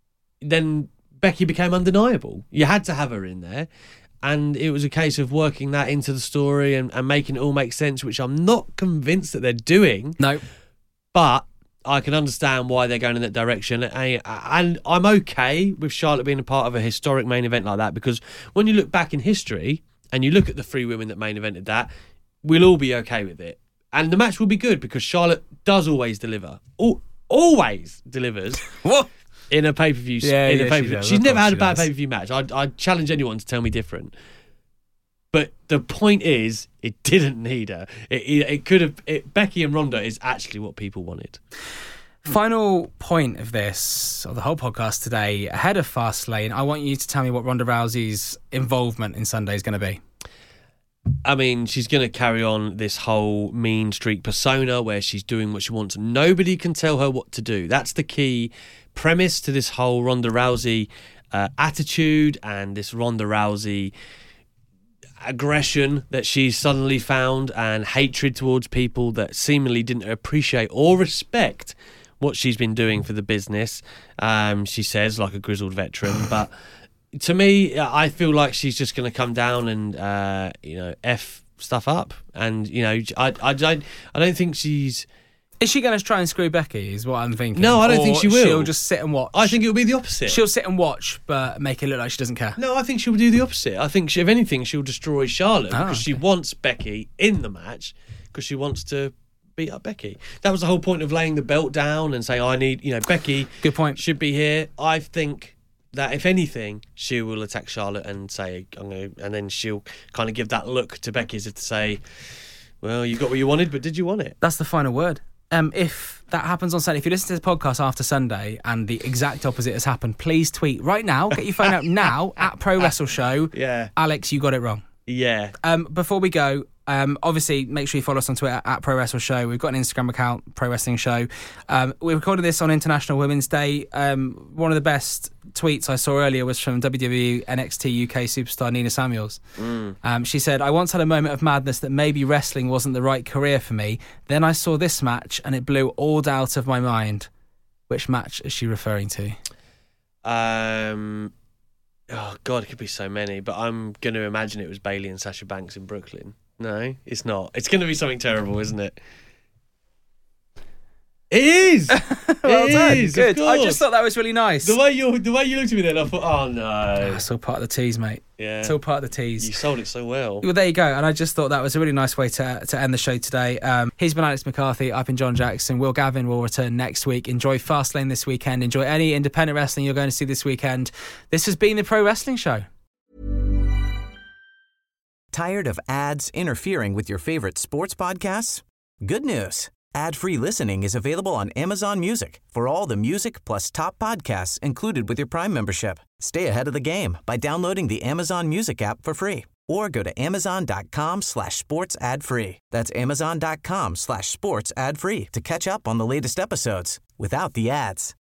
then Becky became undeniable. You had to have her in there. And it was a case of working that into the story and, and making it all make sense, which I'm not convinced that they're doing. No. But I can understand why they're going in that direction. And and I'm okay with Charlotte being a part of a historic main event like that, because when you look back in history and you look at the three women that main evented that, we'll all be okay with it. And the match will be good because Charlotte does always deliver. Al- always delivers. What? In a pay-per-view. Yeah, in yeah, a she pay-per-view. does. She's Of never course had she a bad does. pay-per-view match. I I challenge anyone to tell me different. But the point is, it didn't need her. It, it, it could have. It, Becky and Ronda is actually what people wanted. Final point of this, or the whole podcast today, ahead of Fastlane, I want you to tell me what Ronda Rousey's involvement in Sunday is going to be. I mean, she's going to carry on this whole mean streak persona where she's doing what she wants. Nobody can tell her what to do. That's the key premise to this whole Ronda Rousey uh, attitude and this Ronda Rousey aggression that she's suddenly found, and hatred towards people that seemingly didn't appreciate or respect what she's been doing for the business. Um, she says, like a grizzled veteran, but to me, I feel like she's just going to come down and uh, you know, F stuff up, and you know, I, I, I, I don't think she's. Is she going to try and screw Becky, is what I'm thinking? No, I don't Or think she will. She'll just sit and watch. I think it'll be the opposite. She'll sit and watch, but make it look like she doesn't care. No, I think she'll do the opposite. I think, she, if anything, she'll destroy Charlotte Oh, because she okay. wants Becky in the match because she wants to beat up Becky. That was the whole point of laying the belt down and saying, I need, you know, Becky Good point. should be here. I think that if anything, she will attack Charlotte and say, I'm gonna, and then she'll kind of give that look to Becky as if to say, well, you got what you wanted, but did you want it? That's the final word. Um, if that happens on Sunday, if you listen to the podcast after Sunday and the exact opposite has happened, please tweet right now. Get your phone out now at Pro Wrestle Show. Yeah. Alex, you got it wrong. Yeah. Um, before we go, um, obviously make sure you follow us on Twitter at Pro Wrestle Show. We've got an Instagram account, Pro Wrestling Show. Um, we recorded this on International Women's Day. Um, one of the best tweets I saw earlier was from W W E N X T U K superstar Nina Samuels. Mm. Um, she said, I once had a moment of madness that maybe wrestling wasn't the right career for me. Then I saw this match and it blew all doubt of my mind. Which match is she referring to? Um, oh, God, it could be so many, but I'm going to imagine it was Bayley and Sasha Banks in Brooklyn. No, it's not. It's going to be something terrible, isn't it? It is. Well it done. is, Good. of I course. just thought that was really nice. The way you the way you looked at me then, I thought, oh no. It's all part of the tease, mate. Yeah. It's all part of the tease. You sold it so well. Well, there you go. And I just thought that was a really nice way to to end the show today. Um, he's been Alex McCarthy. I've been John Jackson. Will Gavin will return next week. Enjoy Fastlane this weekend. Enjoy any independent wrestling you're going to see this weekend. This has been the Pro Wrestling Show. Tired of ads interfering with your favorite sports podcasts? Good news. Ad-free listening is available on Amazon Music for all the music plus top podcasts included with your Prime membership. Stay ahead of the game by downloading the Amazon Music app for free or go to amazon.com slash sports ad free. That's amazon.com slash sports ad free to catch up on the latest episodes without the ads.